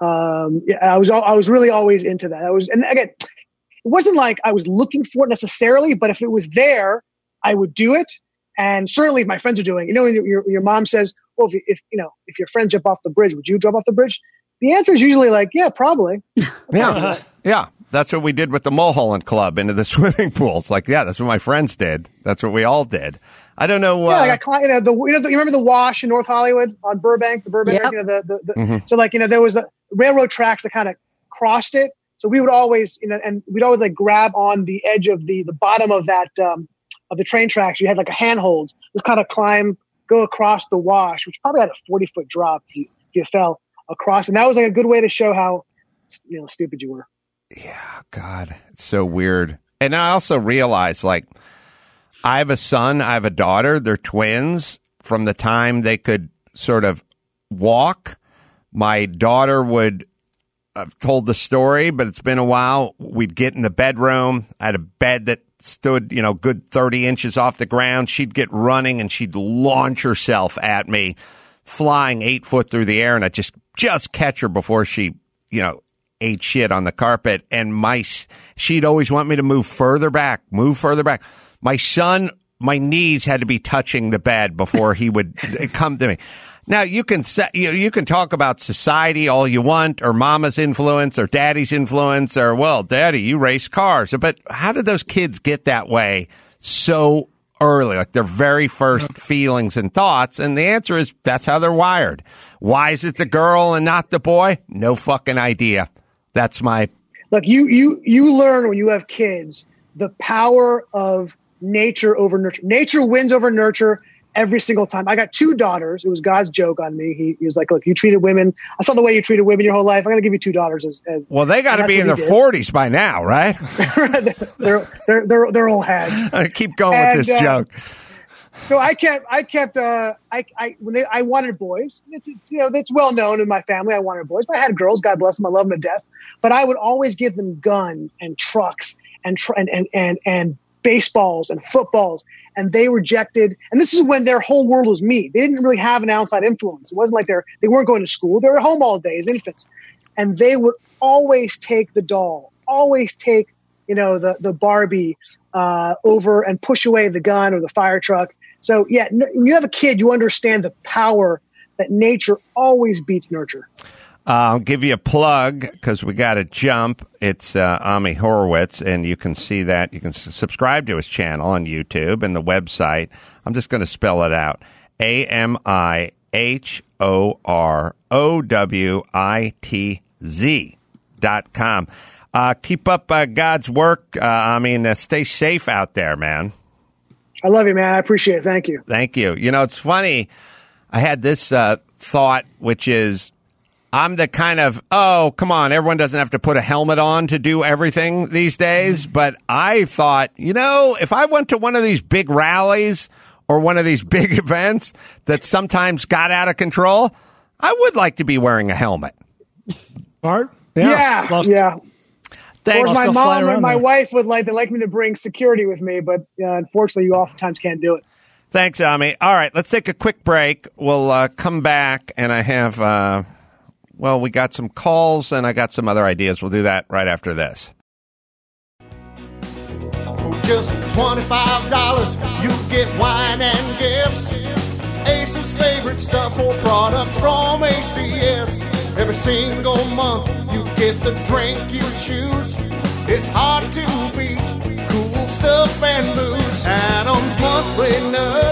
Um, yeah, I was al- I was really always into that. I was, and again, it wasn't like I was looking for it necessarily, but if it was there, I would do it. And certainly, if my friends are doing it, you know, your your mom says, "Well, if, if you know, if your friends jump off the bridge, would you jump off the bridge?" The answer is usually like, "Yeah, probably." Yeah, yeah. That's what we did with the Mulholland Club into the swimming pools. Like, yeah, that's what my friends did. That's what we all did. I don't know. Uh, Yeah, like I climb, you know, the, you know, the, you remember the Wash in North Hollywood on Burbank, the Burbank, Yep. you know, the, the, the Mhm. so like, you know, there was the railroad tracks that kind of crossed it. So we would always, you know, and we'd always like grab on the edge of the, the bottom of that, um, of the train tracks. You had like a handhold, just kind of climb, go across the Wash, which probably had a forty foot drop if you, if you fell across. And that was like a good way to show how, you know, stupid you were. Yeah, God, it's so weird. And I also realized, like, I have a son, I have a daughter. They're twins. From the time they could sort of walk, my daughter would, I've told the story, but it's been a while. We'd get in the bedroom. I had a bed that stood, you know, good thirty inches off the ground. She'd get running and she'd launch herself at me, flying eight foot through the air, and I'd just, just catch her before she, you know, ate shit on the carpet. And my, she'd always want me to move further back, move further back. My son, my knees had to be touching the bed before he would come to me. Now, you can say, you, you can talk about society all you want, or mama's influence, or daddy's influence, or, well, daddy, you race cars. But how did those kids get that way so early, like their very first feelings and thoughts? And the answer is that's how they're wired. Why is it the girl and not the boy? No fucking idea. That's my... Look, you, you, you learn when you have kids the power of nature over nurture. Nature wins over nurture every single time. I got two daughters. It was God's joke on me. He, he was like, look, you treated women. I saw the way you treated women your whole life. I'm going to give you two daughters. As, as Well, they got to be in their did. forties by now, right? they're, they're, they're, they're old hags. I keep going and, with this uh, joke. So I kept, I kept, uh, I, I, when they, I wanted boys. It's, you know, that's well known in my family. I wanted boys, but I had girls. God bless them. I love them to death. But I would always give them guns and trucks and, tr- and, and, and, and baseballs and footballs, and they rejected. And this is when their whole world was me. They didn't really have an outside influence. It wasn't like they're, they weren't going to school. They were at home all day as infants. And they would always take the doll, always take, you know, the, the Barbie uh, over and push away the gun or the fire truck. So, yeah, n- when you have a kid, you understand the power that nature always beats nurture. Uh, I'll give you a plug because we got to jump. It's uh, Ami Horowitz, and you can see that. You can s- subscribe to his channel on YouTube and the website. I'm just going to spell it out. A M I H O R O W I T Z dot com. Uh, keep up uh, God's work. Uh, I mean, uh, stay safe out there, man. I love you, man. I appreciate it. Thank you. Thank you. You know, it's funny. I had this uh, thought, which is, I'm the kind of, oh, come on, everyone doesn't have to put a helmet on to do everything these days. But I thought, you know, if I went to one of these big rallies or one of these big events that sometimes got out of control, I would like to be wearing a helmet. Art? Yeah, yeah. yeah. Thanks. Or my mom and my there. wife would like, they like me to bring security with me, but uh, unfortunately, you oftentimes can't do it. Thanks, Ami. All right, let's take a quick break. We'll uh, come back, and I have... Uh, Well, we got some calls, and I got some other ideas. We'll do that right after this. For just twenty-five dollars, you get wine and gifts. Ace's favorite stuff or products from A C S. Every single month, you get the drink you choose. It's hard to beat cool stuff and booze. Adam's Monthly Nut.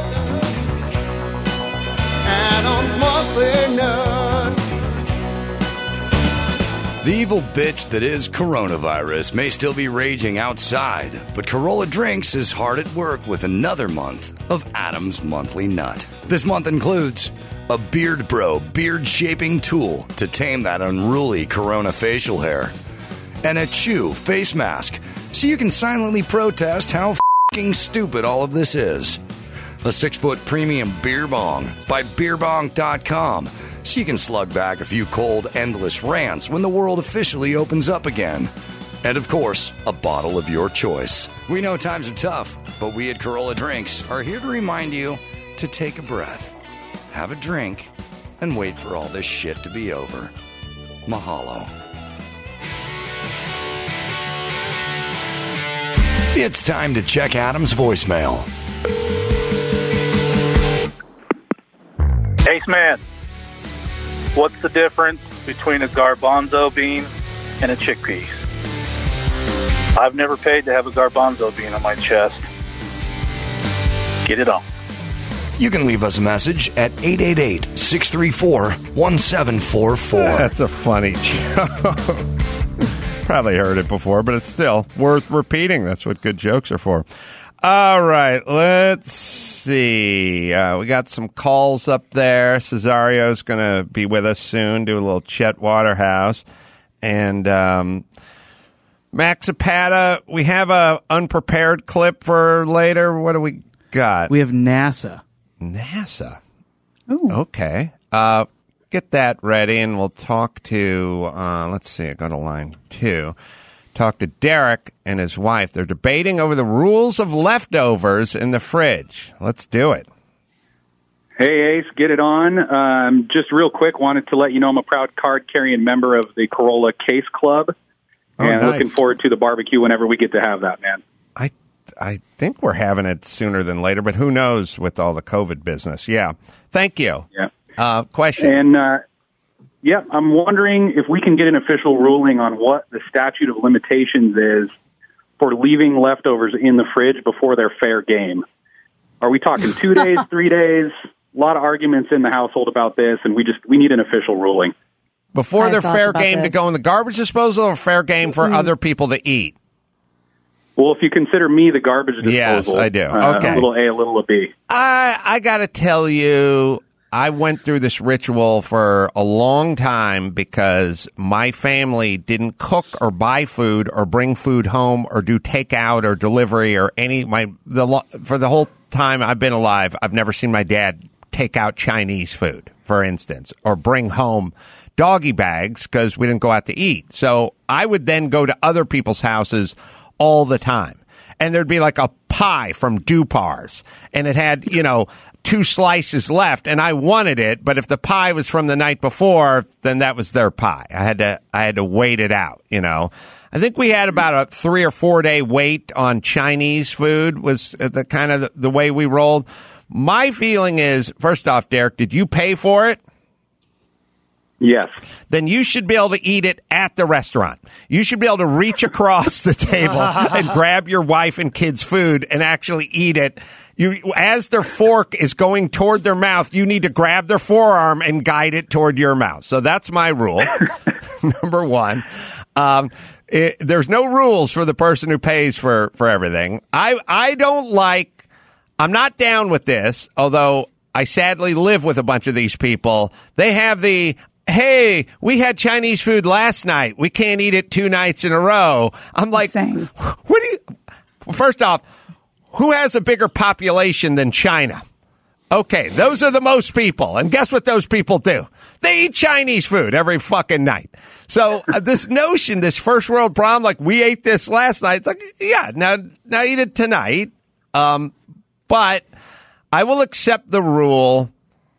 Adam's Monthly Nut. The evil bitch that is coronavirus may still be raging outside, but Carolla Drinks is hard at work with another month of Adam's Monthly Nut. This month includes a Beard Bro beard-shaping tool to tame that unruly corona facial hair, and a Chew face mask so you can silently protest how f***ing stupid all of this is. A six-foot premium beer bong by beer bong dot com, so you can slug back a few cold, endless rants when the world officially opens up again. And of course, a bottle of your choice. We know times are tough, but we at Carolla Drinks are here to remind you to take a breath, have a drink, and wait for all this shit to be over. Mahalo. It's time to check Adam's voicemail. Ace Man, what's the difference between a garbanzo bean and a chickpea? I've never paid to have a garbanzo bean on my chest. Get it on. You can leave us a message at eight eight eight, six three four, one seven four four. That's a funny joke. Probably heard it before, but it's still worth repeating. That's what good jokes are for. All right, let's see. Uh, we got some calls up there. Cesario's going to be with us soon, do a little Chet Waterhouse. And um, Max Zapata, we have a unprepared clip for later. What do we got? We have NASA. NASA. Ooh. Okay. Uh, get that ready, and we'll talk to, uh, let's see, I go to line two. Talk to Derek and his wife. They're debating over the rules of leftovers in the fridge. Let's do it. Hey, Ace, get it on. Um, just real quick, wanted to let you know I'm a proud card-carrying member of the Corolla Case Club. Oh, and nice. Looking forward to the barbecue whenever we get to have that, man. I I think we're having it sooner than later, but who knows with all the COVID business. Yeah. Thank you. Yeah. Uh, question. And, uh, yeah, I'm wondering if we can get an official ruling on what the statute of limitations is for leaving leftovers in the fridge before they're fair game. Are we talking two days, three days? A lot of arguments in the household about this, and we just we need an official ruling. Before I they're thought fair about game to this. go in the garbage disposal or fair game for Mm. other people to eat? Well, if you consider me the garbage disposal, Yes, I do. Uh, Okay. a little A, a little a B. I I got to tell you, I went through this ritual for a long time because my family didn't cook or buy food or bring food home or do takeout or delivery or any my the lo- for the whole time I've been alive, I've never seen my dad take out Chinese food, for instance, or bring home doggy bags because we didn't go out to eat. So I would then go to other people's houses all the time. And there'd be like a pie from Dupar's, and it had, you know, two slices left, and I wanted it, but if the pie was from the night before, then that was their pie. I had to, I had to wait it out, you know. I think we had about a three or four day wait on Chinese food was the kind of the, the way we rolled. My feeling is, first off, Derek, did you pay for it? Yes. Then you should be able to eat it at the restaurant. You should be able to reach across the table and grab your wife and kids' food and actually eat it. You, as their fork is going toward their mouth, you need to grab their forearm and guide it toward your mouth. So that's my rule. Number one. Um, it, there's no rules for the person who pays for, for everything. I, I don't like, I'm not down with this, although I sadly live with a bunch of these people. They have the, hey, we had Chinese food last night. We can't eat it two nights in a row. I'm like, Same. what do you, first off, who has a bigger population than China? Okay, those are the most people. And guess what those people do? They eat Chinese food every fucking night. So uh, this notion, this first world problem, like we ate this last night, it's like, yeah, now, now eat it tonight. Um, but I will accept the rule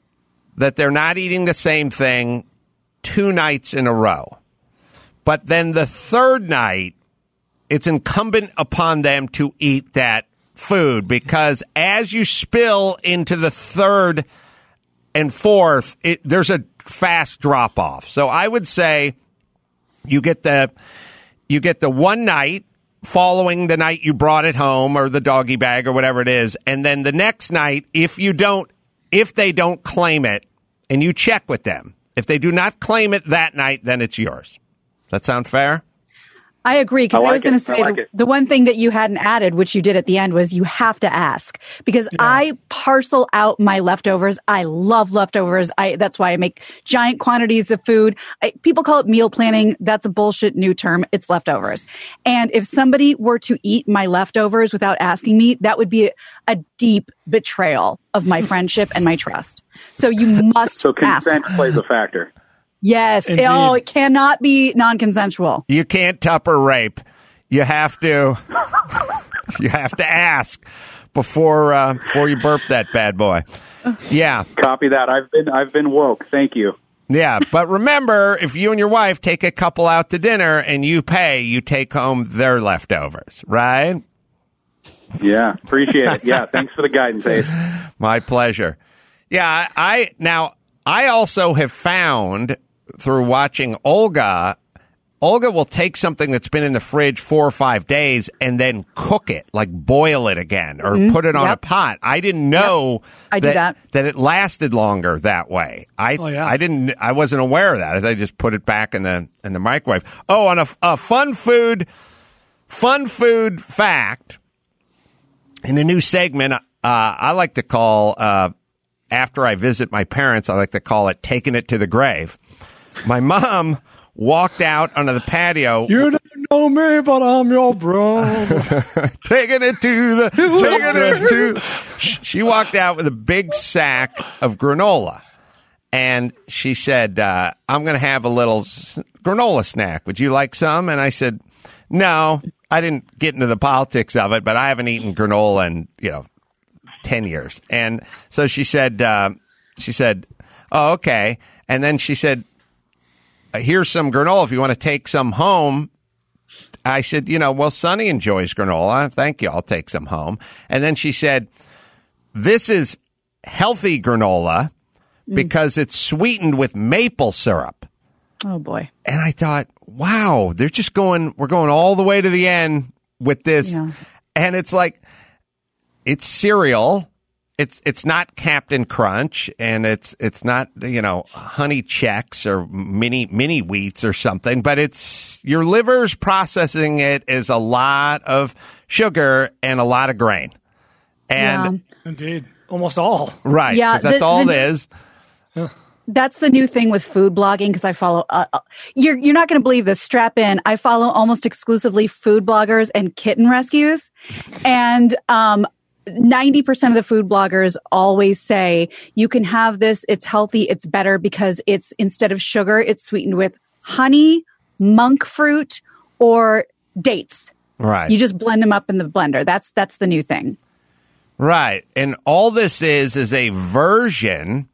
that they're not eating the same thing two nights in a row. But then the third night, it's incumbent upon them to eat that food, because as you spill into the third and fourth, it, there's a fast drop off. So I would say you get the you get the one night following the night you brought it home or the doggy bag or whatever it is, and then the next night, if you don't, if they don't claim it, and you check with them, if they do not claim it that night, then it's yours. Does that sound fair? I agree, because I I, like was going to it. say I like the, it. the one thing that you hadn't added, which you did at the end, was you have to ask, because I parcel out my leftovers. I love leftovers. I that's why I make giant quantities of food. I, people call it meal planning. That's a bullshit new term. It's leftovers. And if somebody were to eat my leftovers without asking me, that would be a, a deep betrayal of my friendship and my trust. So you must So ask. consent plays a factor. Yes. Indeed. Oh, it cannot be non-consensual. You can't Tupper rape. You have to. You have to ask before uh, before you burp that bad boy. Yeah, Copy that. I've been I've been woke. Thank you. yeah. But remember, if you and your wife take a couple out to dinner and you pay, you take home their leftovers, right? Yeah, appreciate it. Yeah, thanks for the guidance, Ace. My pleasure. Yeah, I, I now I also have found through watching Olga, Olga will take something that's been in the fridge four or five days and then cook it, like boil it again or Mhm. put it on Yep. a pot. I didn't know I do that. that it lasted longer that way. I Oh, yeah. I didn't I wasn't aware of that. I just put it back in the in the microwave. Oh, on a, a fun food fun food fact in a new segment, uh, I like to call uh, after I visit my parents, I like to call it taking it to the grave. My mom walked out onto the patio. You don't know me, but I'm your brother. Taking it to the, taking it to. She walked out with a big sack of granola. And she said, uh, I'm going to have a little s- granola snack. Would you like some? And I said, no, I didn't get into the politics of it, but I haven't eaten granola in, you know, ten years. And so she said, uh, she said, oh, okay. And then she said, here's some granola if you want to take some home. I said, you know, well, Sonny enjoys granola. Thank you. I'll take some home. And then she said, this is healthy granola because it's sweetened with maple syrup. Oh, boy. And I thought, wow, they're just going, we're going all the way to the end with this. Yeah. And it's like, it's cereal. It's it's not Captain Crunch, and it's it's not, you know, Honey Chex or mini mini wheats or something, but it's your liver's processing it as a lot of sugar and a lot of grain. And yeah. Indeed, almost all. Right, yeah, because that's the, all the, it is. That's the new thing with food blogging, because I follow, uh, you're, you're not going to believe this, strap in. I follow almost exclusively food bloggers and kitten rescues. And, um, ninety percent of the food bloggers always say you can have this. It's healthy. It's better because it's, instead of sugar, it's sweetened with honey, monk fruit, or dates. Right. You just blend them up in the blender. That's, that's the new thing. Right. And all this is, is a version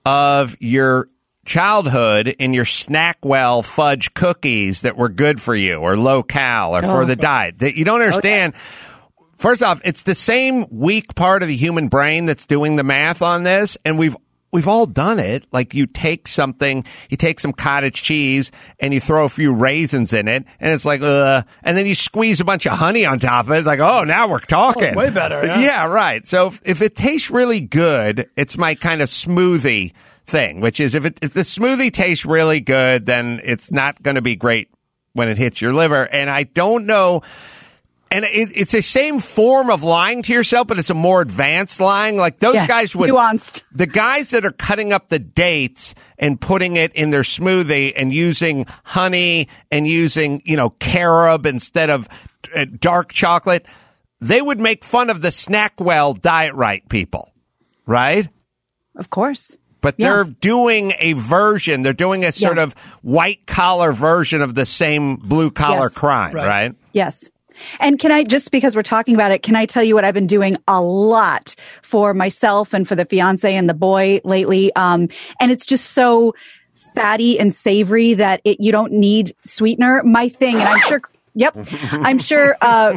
of your childhood in your Snackwell fudge cookies that were good for you or low cal or oh, for the diet. That you don't understand. Okay. First off, it's the same weak part of the human brain that's doing the math on this, and we've we've all done it. Like you take something, you take some cottage cheese, and you throw a few raisins in it, and it's like, uh, and then you squeeze a bunch of honey on top of it. It's like, oh, now we're talking. Oh, way better. Yeah, yeah right. So if, if it tastes really good, it's my kind of smoothie thing, which is if, it, if the smoothie tastes really good, then it's not going to be great when it hits your liver. And I don't know. And it, it's the same form of lying to yourself, but it's a more advanced lying. Like those yeah, guys would, nuanced. The guys that are cutting up the dates and putting it in their smoothie and using honey and using, you know, carob instead of uh, dark chocolate, they would make fun of the Snackwell Diet Right people, right? Of course. But yeah. they're doing a version. They're doing a sort yeah. of white collar version of the same blue collar yes. crime, right? right? Yes. And can I, just because we're talking about it, can I tell you what I've been doing a lot for myself and for the fiance and the boy lately? Um, and it's just so fatty and savory that it, you don't need sweetener. My thing, and I'm sure, yep, I'm sure uh,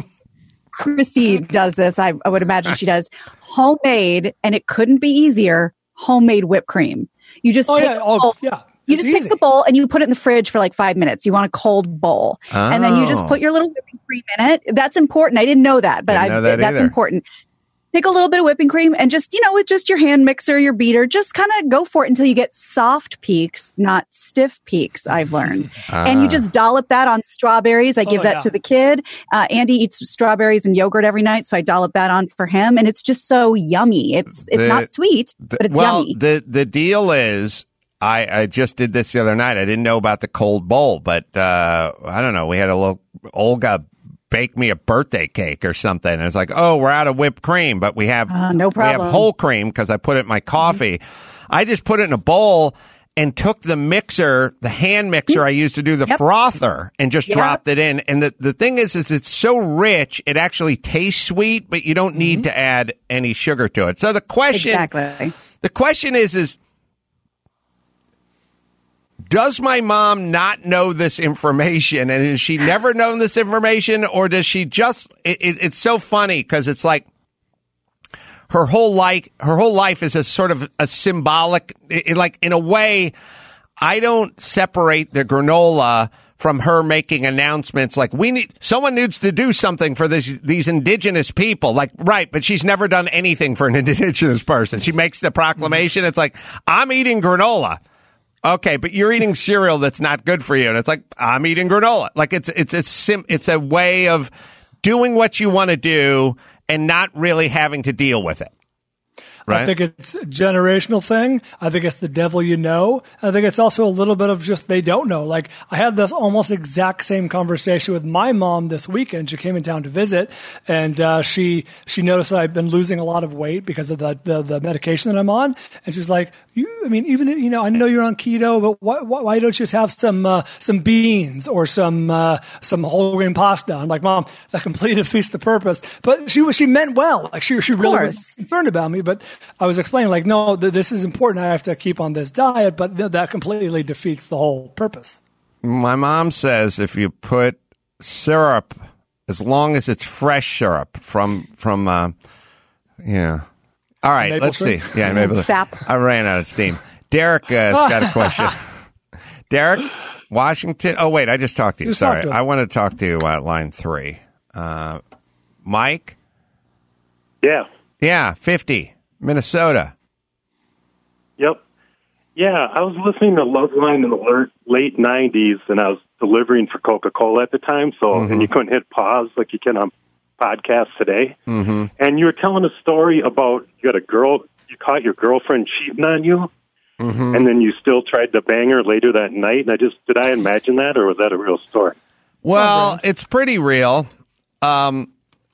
Christy does this. I, I would imagine she does. Homemade, and it couldn't be easier, homemade whipped cream. You just oh, take yeah. Oh, bowl, yeah. You it's just easy. take the bowl and you put it in the fridge for like five minutes. You want a cold bowl. Oh. And then you just put your little whipping cream in it. That's important. I didn't know that, but Didn't I, know that that's either. important. Take a little bit of whipping cream and just, you know, with just your hand mixer, your beater, just kind of go for it until you get soft peaks, not stiff peaks, I've learned. Ah. And you just dollop that on strawberries. I give Oh, that yeah. to the kid. Uh, Andy eats strawberries and yogurt every night, so I dollop that on for him. And it's just so yummy. It's it's The- not sweet, The- but it's well, yummy. the the deal is, I, I just did this the other night. I didn't know about the cold bowl, but uh, I don't know. We had a little Olga bake me a birthday cake or something, and it's like, oh, we're out of whipped cream, but we have Uh, no we have problem. whole cream because I put it in my coffee. Mm-hmm. I just put it in a bowl and took the mixer, the hand mixer I used to do the Yep. frother, and just Yep. dropped it in. And the, the thing is, is it's so rich, it actually tastes sweet, but you don't need to add any sugar to it. So the question, Exactly. the question is, is does my mom not know this information, and has she never known this information, or does she just, it, it, it's so funny because it's like her whole life, her whole life is a sort of a symbolic, it, it, like in a way, I don't separate the granola from her making announcements like we need, someone needs to do something for this, these indigenous people. Like, right. But she's never done anything for an indigenous person. She makes the proclamation. It's like, I'm eating granola. Okay, but you're eating cereal that's not good for you, and it's like I'm eating granola. Like it's it's a sim, it's a way of doing what you want to do and not really having to deal with it. Right. I think it's a generational thing. I think it's the devil you know. I think it's also a little bit of just they don't know. Like I had this almost exact same conversation with my mom this weekend. She came in town to visit, and uh, she she noticed that I've been losing a lot of weight because of the, the the medication that I'm on. And she's like, "You, I mean, even you know, I know you're on keto, but why why, why don't you just have some uh, some beans or some uh, some whole grain pasta?" I'm like, "Mom, that completely defeats the purpose." But she was she meant well. Like she she really was concerned about me. But I was explaining like, no, th- this is important. I have to keep on this diet. But th- that completely defeats the whole purpose. My mom says if you put syrup, as long as it's fresh syrup from from uh, yeah. All right, Maple let's syrup? see. Yeah, maybe Sap. I ran out of steam. Derek uh, has got a question. Derek, Washington. Oh wait, I just talked to you. Just Sorry, talked to him. I want to talk to you at line three. Uh, Mike. Yeah. Yeah, fifty, Minnesota. Yep. Yeah, I was listening to Loveline in the late nineties, and I was delivering for Coca-Cola at the time, so Mm-hmm. and you couldn't hit pause like you can on podcasts today. Mm-hmm. And you were telling a story about you got a girl, you caught your girlfriend cheating on you, Mm-hmm. and then you still tried to bang her later that night. And I just, did I imagine that, or was that a real story? Well, it's pretty real. Um,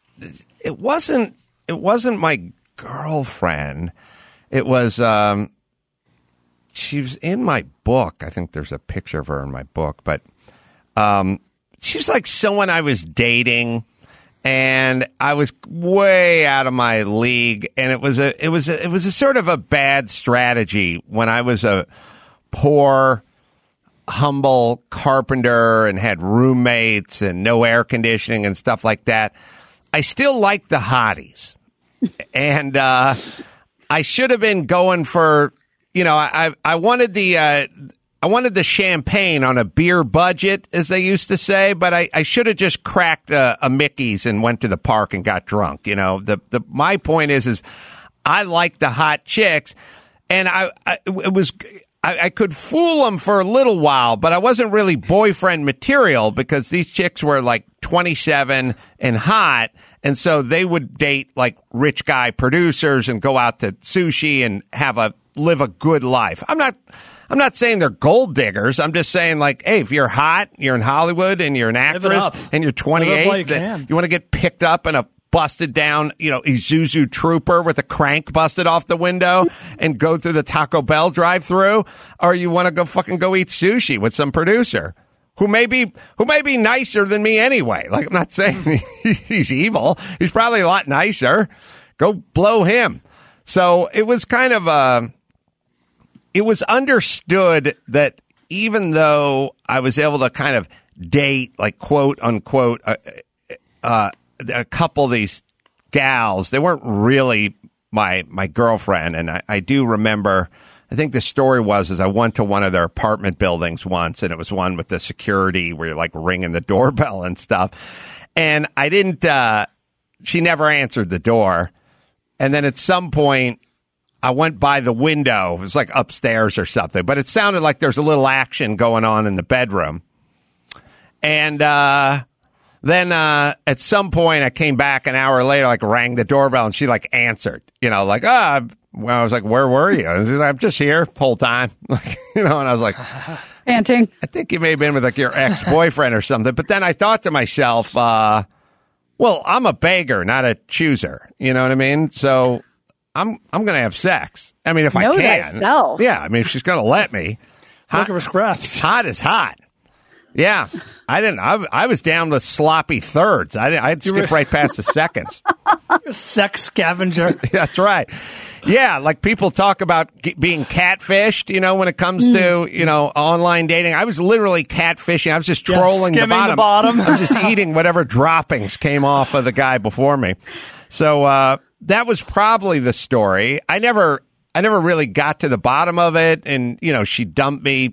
it wasn't. It wasn't my girlfriend. It was. Um, she was in my book. I think there's a picture of her in my book, but um, she was like someone I was dating, and I was way out of my league. And it was a. It was. A, it was a sort of a bad strategy when I was a poor, humble carpenter and had roommates and no air conditioning and stuff like that. I still like the hotties. And uh, I should have been going for, you know, I I wanted the uh, I wanted the champagne on a beer budget, as they used to say, but I, I should have just cracked a, a Mickey's and went to the park and got drunk. You know, the the my point is is I like the hot chicks, and I, I it was. I, I could fool them for a little while, but I wasn't really boyfriend material because these chicks were like twenty-seven and hot. And so they would date like rich guy producers and go out to sushi and have a live a good life. I'm not I'm not saying they're gold diggers. I'm just saying like, hey, if you're hot, you're in Hollywood and you're an actress up. and you're Live up while twenty-eight, you then can. you want to get picked up in a busted down, you know, Isuzu Trooper with a crank busted off the window and go through the Taco Bell drive-through, or you want to go fucking go eat sushi with some producer who may be who may be nicer than me anyway. Like, I'm not saying he's evil. He's probably a lot nicer. Go blow him. So it was kind of a, it was understood that even though I was able to kind of date, like, quote unquote, uh, uh, a couple of these gals, they weren't really my my girlfriend. And I, I do remember, I think the story was is I went to one of their apartment buildings once, and it was one with the security where you're like ringing the doorbell and stuff. And I didn't, uh, she never answered the door. And then at some point, I went by the window. It was like upstairs or something, but it sounded like there's a little action going on in the bedroom. And, uh, Then uh, at some point, I came back an hour later, like rang the doorbell, and she like answered, you know, like, ah, oh. Well, I was like, where were you? And she's like, I'm just here the whole time, like, you know. And I was like, panting. I think you may have been with like your ex boyfriend or something. But then I thought to myself, uh, well, I'm a beggar, not a chooser. You know what I mean? So I'm I'm gonna have sex. I mean, if Know I can, thyself. yeah. I mean, if she's gonna let me, hot, Looking for scraps. hot is hot. Yeah, I didn't. I, I was down with sloppy thirds. I I'd skip right past the seconds. Sex scavenger. That's right. Yeah, like people talk about g- being catfished. You know, when it comes to you know online dating, I was literally catfishing. I was just Yeah, trolling the skimming bottom. the bottom. I was just eating whatever droppings came off of the guy before me. So uh, that was probably the story. I never, I never really got to the bottom of it, and you know, she dumped me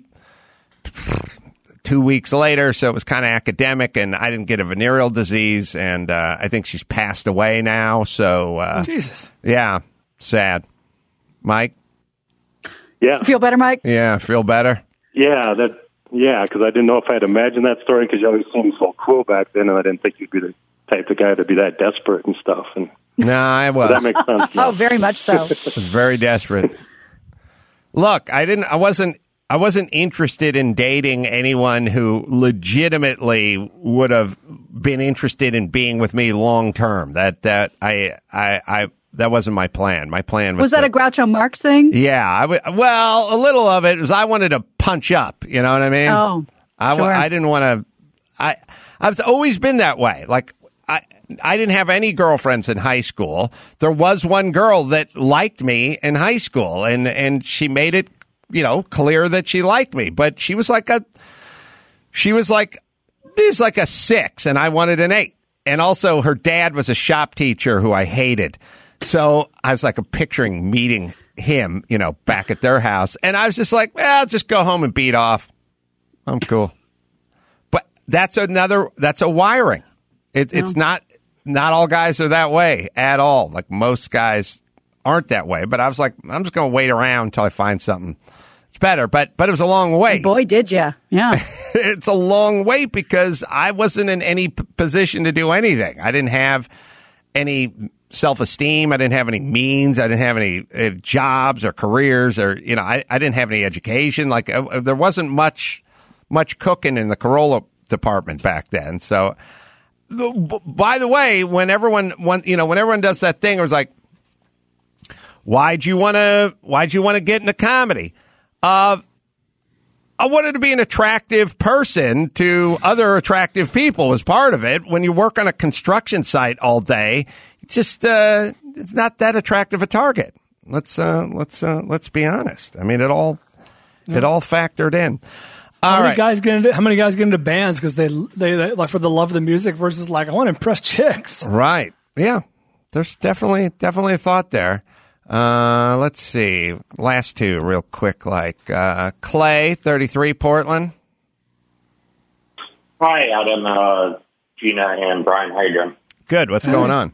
two weeks later, so it was kind of academic, and I didn't get a venereal disease, and uh, I think she's passed away now. So, uh, Jesus. yeah, sad. Mike? Yeah. Feel better, Mike? Yeah, feel better? Yeah, that. Yeah, because I didn't know if I'd imagined that story because you always seemed so cool back then, and I didn't think you'd be the type of guy to be that desperate and stuff. And No, I was. Does that make sense? Oh, very much so. I was very desperate. Look, I didn't. I wasn't. I wasn't interested in dating anyone who legitimately would have been interested in being with me long term. That that I I I that wasn't my plan. My plan was Was that to, a Groucho Marx thing? Yeah. I w- well, a little of it was I wanted to punch up. You know what I mean? Oh, I, sure. I didn't want to. I I've always been that way. Like I I didn't have any girlfriends in high school. There was one girl that liked me in high school, and and she made it, you know, clear that she liked me. But she was like a she was like it was like a six, and I wanted an eight. And also, her dad was a shop teacher who I hated. So I was like, I'm picturing meeting him, you know, back at their house, and I was just like, well, I'll just go home and beat off. I'm cool. But that's another, that's a wiring. It, No. It's not, not all guys are that way at all. Like most guys aren't that way. But I was like, I'm just going to wait around until I find something that's better. But, but it was a long wait. Boy, did ya. Yeah. It's a long wait because I wasn't in any p- position to do anything. I didn't have any self-esteem. I didn't have any means. I didn't have any uh, jobs or careers, or, you know, I, I didn't have any education. Like uh, there wasn't much, much cooking in the Corolla department back then. So, b- by the way, when everyone, when, you know, when everyone does that thing, it was like, why'd you want to, why'd you want to get into comedy? Uh, I wanted to be an attractive person to other attractive people as part of it. When you work on a construction site all day, it's just uh, it's not that attractive a target. Let's uh, let's uh, let's be honest. I mean, it all it all factored in. All how many right. guys get into how many guys get into bands because they, they they like for the love of the music versus like I want to impress chicks. Right. Yeah. There's definitely definitely a thought there. Uh, let's see. Last two real quick, like uh, Clay, thirty-three, Portland. Hi, Adam, uh, Gina, and Brian. How you doing? Good. What's going on?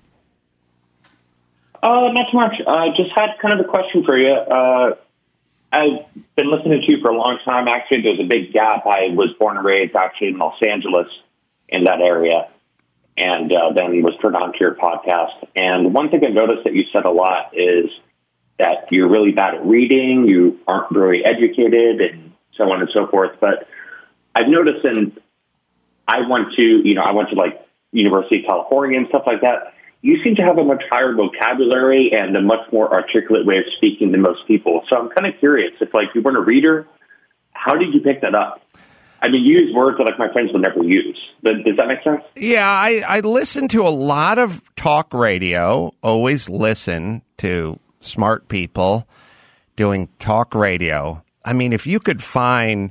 Uh, not too much. Uh, just had kind of a question for you. Uh, I've been listening to you for a long time. Actually, there's a big gap. I was born and raised actually in Los Angeles, in that area, and uh, then was turned on to your podcast. And one thing I noticed that you said a lot is that you're really bad at reading, you aren't very educated, and so on and so forth. But I've noticed, and I went to, you know, I went to like University of California and stuff like that. You seem to have a much higher vocabulary and a much more articulate way of speaking than most people. So I'm kind of curious, if like you weren't a reader, how did you pick that up? I mean, you use words that like my friends would never use. Does that make sense? Yeah, I, I listen to a lot of talk radio, always listen to smart people doing talk radio. I mean, if you could find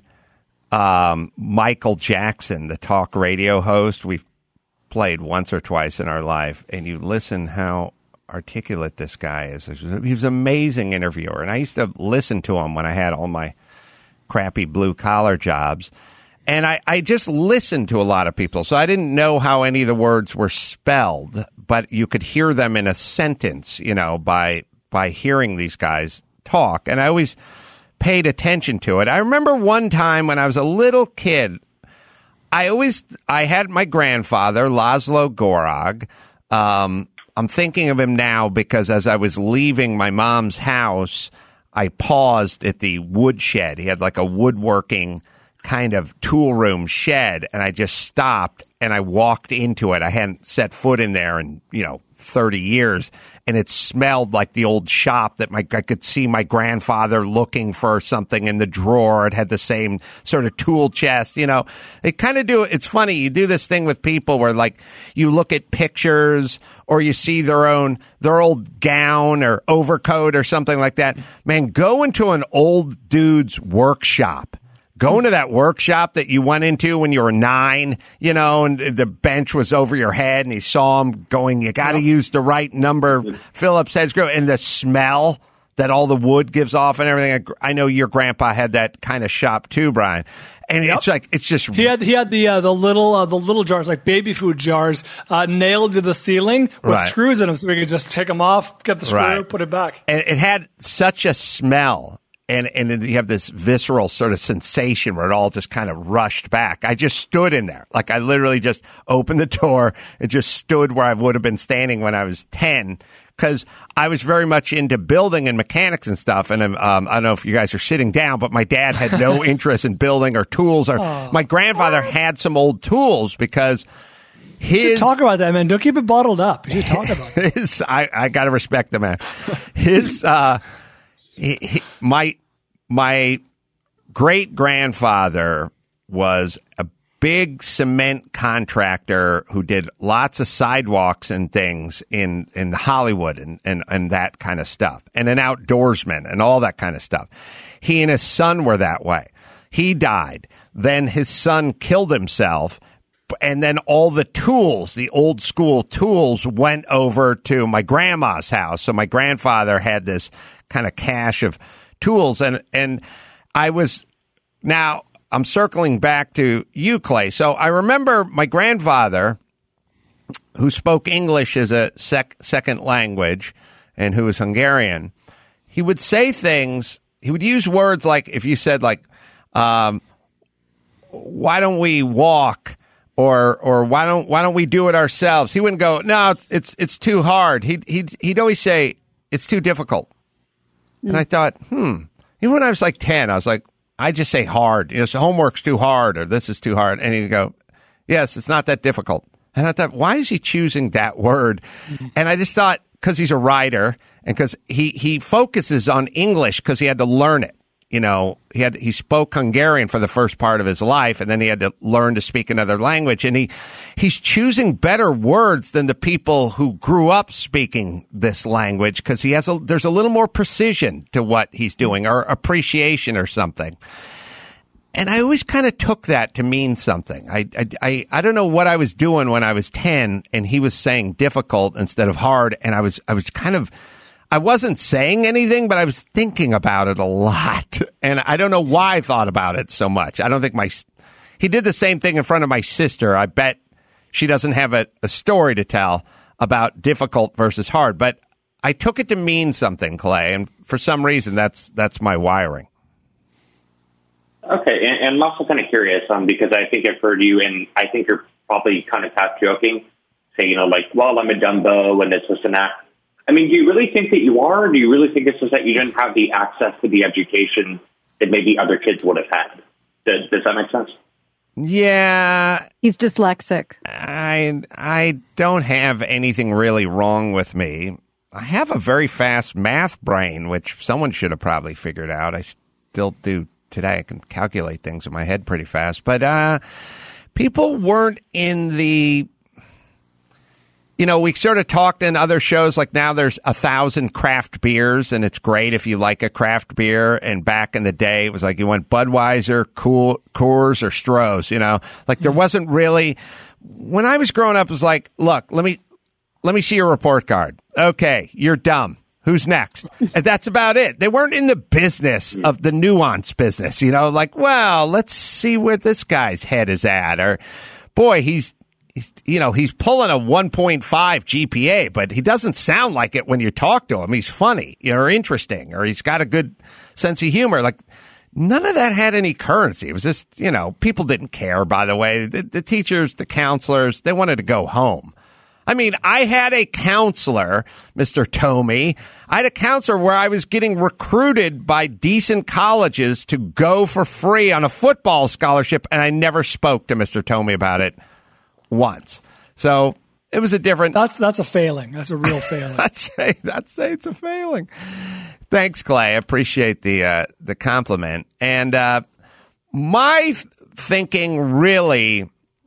um, Michael Jackson, the talk radio host we've played once or twice in our life, and you listen how articulate this guy is. He was an amazing interviewer, and I used to listen to him when I had all my crappy blue-collar jobs. And I, I just listened to a lot of people, so I didn't know how any of the words were spelled, but you could hear them in a sentence, you know, by by hearing these guys talk. And I always paid attention to it. I remember one time when I was a little kid, I always, I had my grandfather, Laszlo Gorog. Um, I'm thinking of him now because as I was leaving my mom's house, I paused at the woodshed. He had like a woodworking kind of tool room shed, and I just stopped and I walked into it. I hadn't set foot in there in, you know, thirty years, and it smelled like the old shop that my I could see my grandfather looking for something in the drawer. It had the same sort of tool chest, you know. They kind of do, it's funny, you do this thing with people where like you look at pictures or you see their own their old gown or overcoat or something like that. Man, go into an old dude's workshop. Go into that workshop that you went into when you were nine, you know, and the bench was over your head, and he saw him going, you got to use the right number, Phillips head screw, and the smell that all the wood gives off and everything. I know your grandpa had that kind of shop too, Brian. And yep. it's like, it's just. He had, he had the, uh, the little, uh, the little jars, like baby food jars, uh, nailed to the ceiling with right. screws in them so we could just take them off, get the screw, right. put it back. And it had such a smell. and and then you have this visceral sort of sensation where it all just kind of rushed back. I just stood in there. Like, I literally just opened the door and just stood where I would have been standing when I was ten, because I was very much into building and mechanics and stuff. And um, I don't know if you guys are sitting down, but my dad had no interest in building or tools. Or Aww. My grandfather had some old tools because his... You should talk about that, man. Don't keep it bottled up. You should talk about it. His, I, I got to respect the man. His... Uh, He, he, my my great grandfather was a big cement contractor who did lots of sidewalks and things in, in Hollywood and, and, and that kind of stuff, and an outdoorsman and all that kind of stuff. He and his son were that way. He died. Then his son killed himself. And then all the tools, the old school tools, went over to my grandma's house. So my grandfather had this kind of cache of tools. And, and I was, now I'm circling back to you, Clay. So I remember my grandfather, who spoke English as a sec- second language and who was Hungarian, he would say things, he would use words like, if you said like, um, why don't we walk? Or, or why don't, why don't we do it ourselves? He wouldn't go, no, it's, it's, it's too hard. He'd, he'd, he'd always say, it's too difficult. Mm. And I thought, hmm, even when I was like ten, I was like, I just say hard. You know, so homework's too hard or this is too hard. And he'd go, yes, it's not that difficult. And I thought, why is he choosing that word? Mm-hmm. And I just thought, because he's a writer and because he, he focuses on English because he had to learn it. You know, he had, he spoke Hungarian for the first part of his life, and then he had to learn to speak another language. And he, he's choosing better words than the people who grew up speaking this language because he has a, there's a little more precision to what he's doing or appreciation or something. And I always kind of took that to mean something. I, I, I, I don't know what I was doing when I was ten and he was saying difficult instead of hard. And I was, I was kind of, I wasn't saying anything, but I was thinking about it a lot. And I don't know why I thought about it so much. I don't think my, he did the same thing in front of my sister. I bet she doesn't have a, a story to tell about difficult versus hard, but I took it to mean something, Clay. And for some reason, that's, that's my wiring. Okay. And, and I'm also kind of curious, um, because I think I've heard you, and I think you're probably kind of half joking, say, you know, like, well, I'm a Dumbo and this, this and that. I mean, do you really think that you are, or do you really think it's just that you didn't have the access to the education that maybe other kids would have had? Does, does that make sense? Yeah. He's dyslexic. I, I don't have anything really wrong with me. I have a very fast math brain, which someone should have probably figured out. I still do today. I can calculate things in my head pretty fast. But uh, people weren't in the... You know, we sort of talked in other shows, like now there's a thousand craft beers, and it's great if you like a craft beer. And back in the day, it was like you went Budweiser, Cool, Coors, or Stroh's, you know. Like there wasn't really... When I was growing up, it was like, look, let me let me see your report card. Okay, you're dumb. Who's next? And that's about it. They weren't in the business of the nuance business, you know, like, well, let's see where this guy's head is at. Or, boy, he's... He's, you know, he's pulling a one point five G P A, but he doesn't sound like it when you talk to him. He's funny, you know, or interesting, or he's got a good sense of humor. Like, none of that had any currency. It was just, you know, people didn't care, by the way. The, the teachers, the counselors, they wanted to go home. I mean, I had a counselor, Mister Tomey. I had a counselor where I was getting recruited by decent colleges to go for free on a football scholarship, and I never spoke to Mister Tomey about it once. So it was a different... That's that's a failing. That's a real failing. I'd say, I'd say it's a failing. Thanks, Clay. I appreciate the uh, the compliment. And uh, my thinking really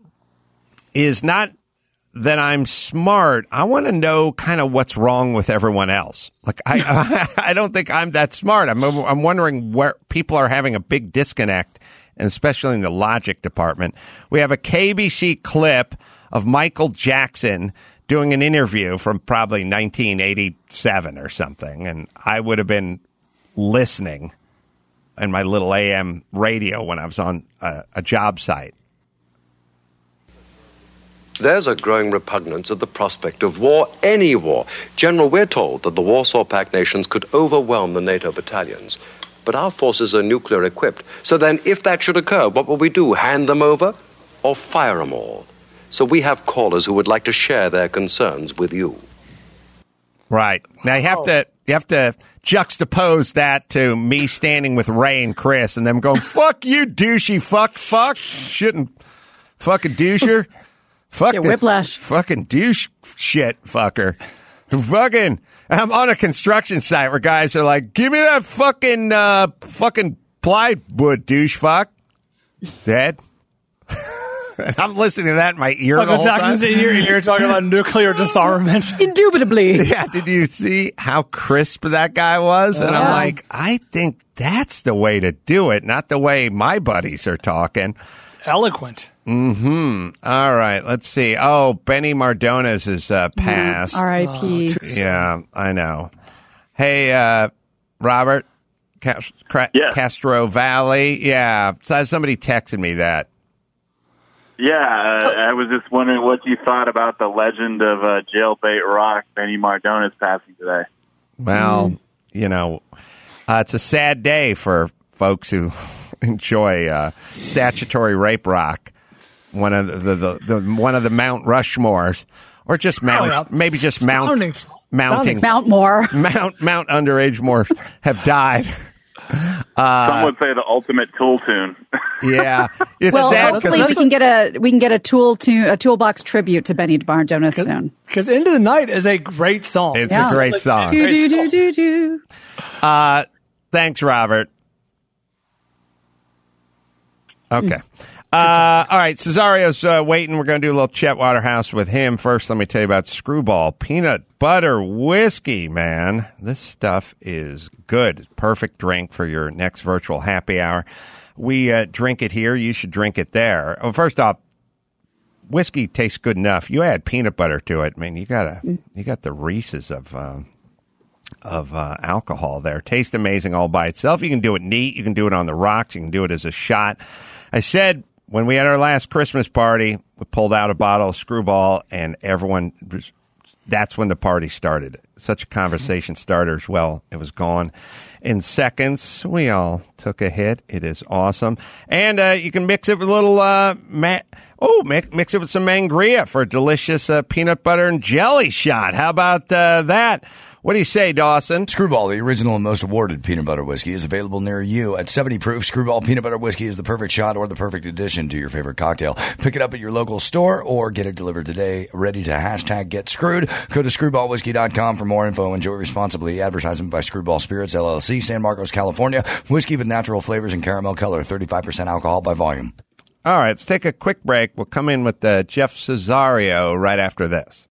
is not that I'm smart. I want to know kind of what's wrong with everyone else. Like, I I don't think I'm that smart. I'm I'm wondering where people are having a big disconnect, and especially in the logic department. We have a K B C clip of Michael Jackson doing an interview from probably nineteen eighty-seven or something, and I would have been listening in my little A M radio when I was on a, a job site. There's a growing repugnance at the prospect of war, any war. General, we're told that the Warsaw Pact nations could overwhelm the NATO battalions. But our forces are nuclear equipped. So then, if that should occur, what will we do? Hand them over or fire them all? So we have callers who would like to share their concerns with you. Right. Now you have to you have to juxtapose that to me standing with Ray and Chris and them going, fuck you, douchey fuck fuck. Shouldn't fucking doucher. Fuck Get the whiplash. Fucking douche shit fucker. Fucking I'm on a construction site where guys are like, give me that fucking uh fucking plywood, douche fuck. Dead. And I'm listening to that in my ear Like the the whole time. Jackson's in your ear talking about nuclear disarmament. Indubitably. Yeah, did you see how crisp that guy was? And I'm Yeah. like, I think that's the way to do it, not the way my buddies are talking. Eloquent. Mm-hmm. All right, let's see. Oh, Benny Mardones is uh, passed. R I P Yeah, I know. Hey, uh, Robert, Cas- Cra- Yes. Castro Valley. Yeah, so somebody texted me that. Yeah, uh, I was just wondering what you thought about the legend of uh, Jailbait Rock, Benny Mardones, passing today. Well, you know, uh, it's a sad day for folks who enjoy uh, statutory rape rock, one of the, the, the one of the Mount Rushmores, or just Mount, Oh, yeah. maybe just Mount Sounding- mounting Mount Moore. Mount Mount underage more have died. Uh, Some would say the ultimate Tool tune. Yeah, it's Well, sad hopefully because we can get a we can get a tool to a toolbox tribute to Benny Mardones soon. Because Into the Night is a great song. it's Yeah. a great song. Do, do, do, do, do. Uh, thanks, Robert. Okay. Uh, all right, Cesario's uh, waiting. We're going to do a little Chet Waterhouse with him. First, let me tell you about Screwball Peanut Butter Whiskey, man. This stuff is good. Perfect drink for your next virtual happy hour. We uh, drink it here. You should drink it there. Well, first off, whiskey tastes good enough. You add peanut butter to it. I mean, you got a, you got the Reese's of... Uh, of uh, alcohol there. Tastes amazing all by itself. You can do it neat. You can do it on the rocks. You can do it as a shot. I said when we had our last Christmas party, we pulled out a bottle of Screwball, and everyone, that's when the party started. Such a conversation starter as well. It was gone in seconds. We all took a hit. It is awesome. And uh, you can mix it with a little, uh, ma- oh, mix, mix it with some Mangria for a delicious uh, peanut butter and jelly shot. How about uh, that? What do you say, Dawson? Screwball, the original and most awarded peanut butter whiskey, is available near you. At seventy proof, Screwball peanut butter whiskey is the perfect shot or the perfect addition to your favorite cocktail. Pick it up at your local store or get it delivered today. Ready to hashtag get screwed? Go to screwball whiskey dot com for more info. Enjoy responsibly. Advertisement by Screwball Spirits, L L C, San Marcos, California. Whiskey with natural flavors and caramel color. thirty-five percent alcohol by volume. All right, let's take a quick break. We'll come in with uh, Jeff Cesario right after this.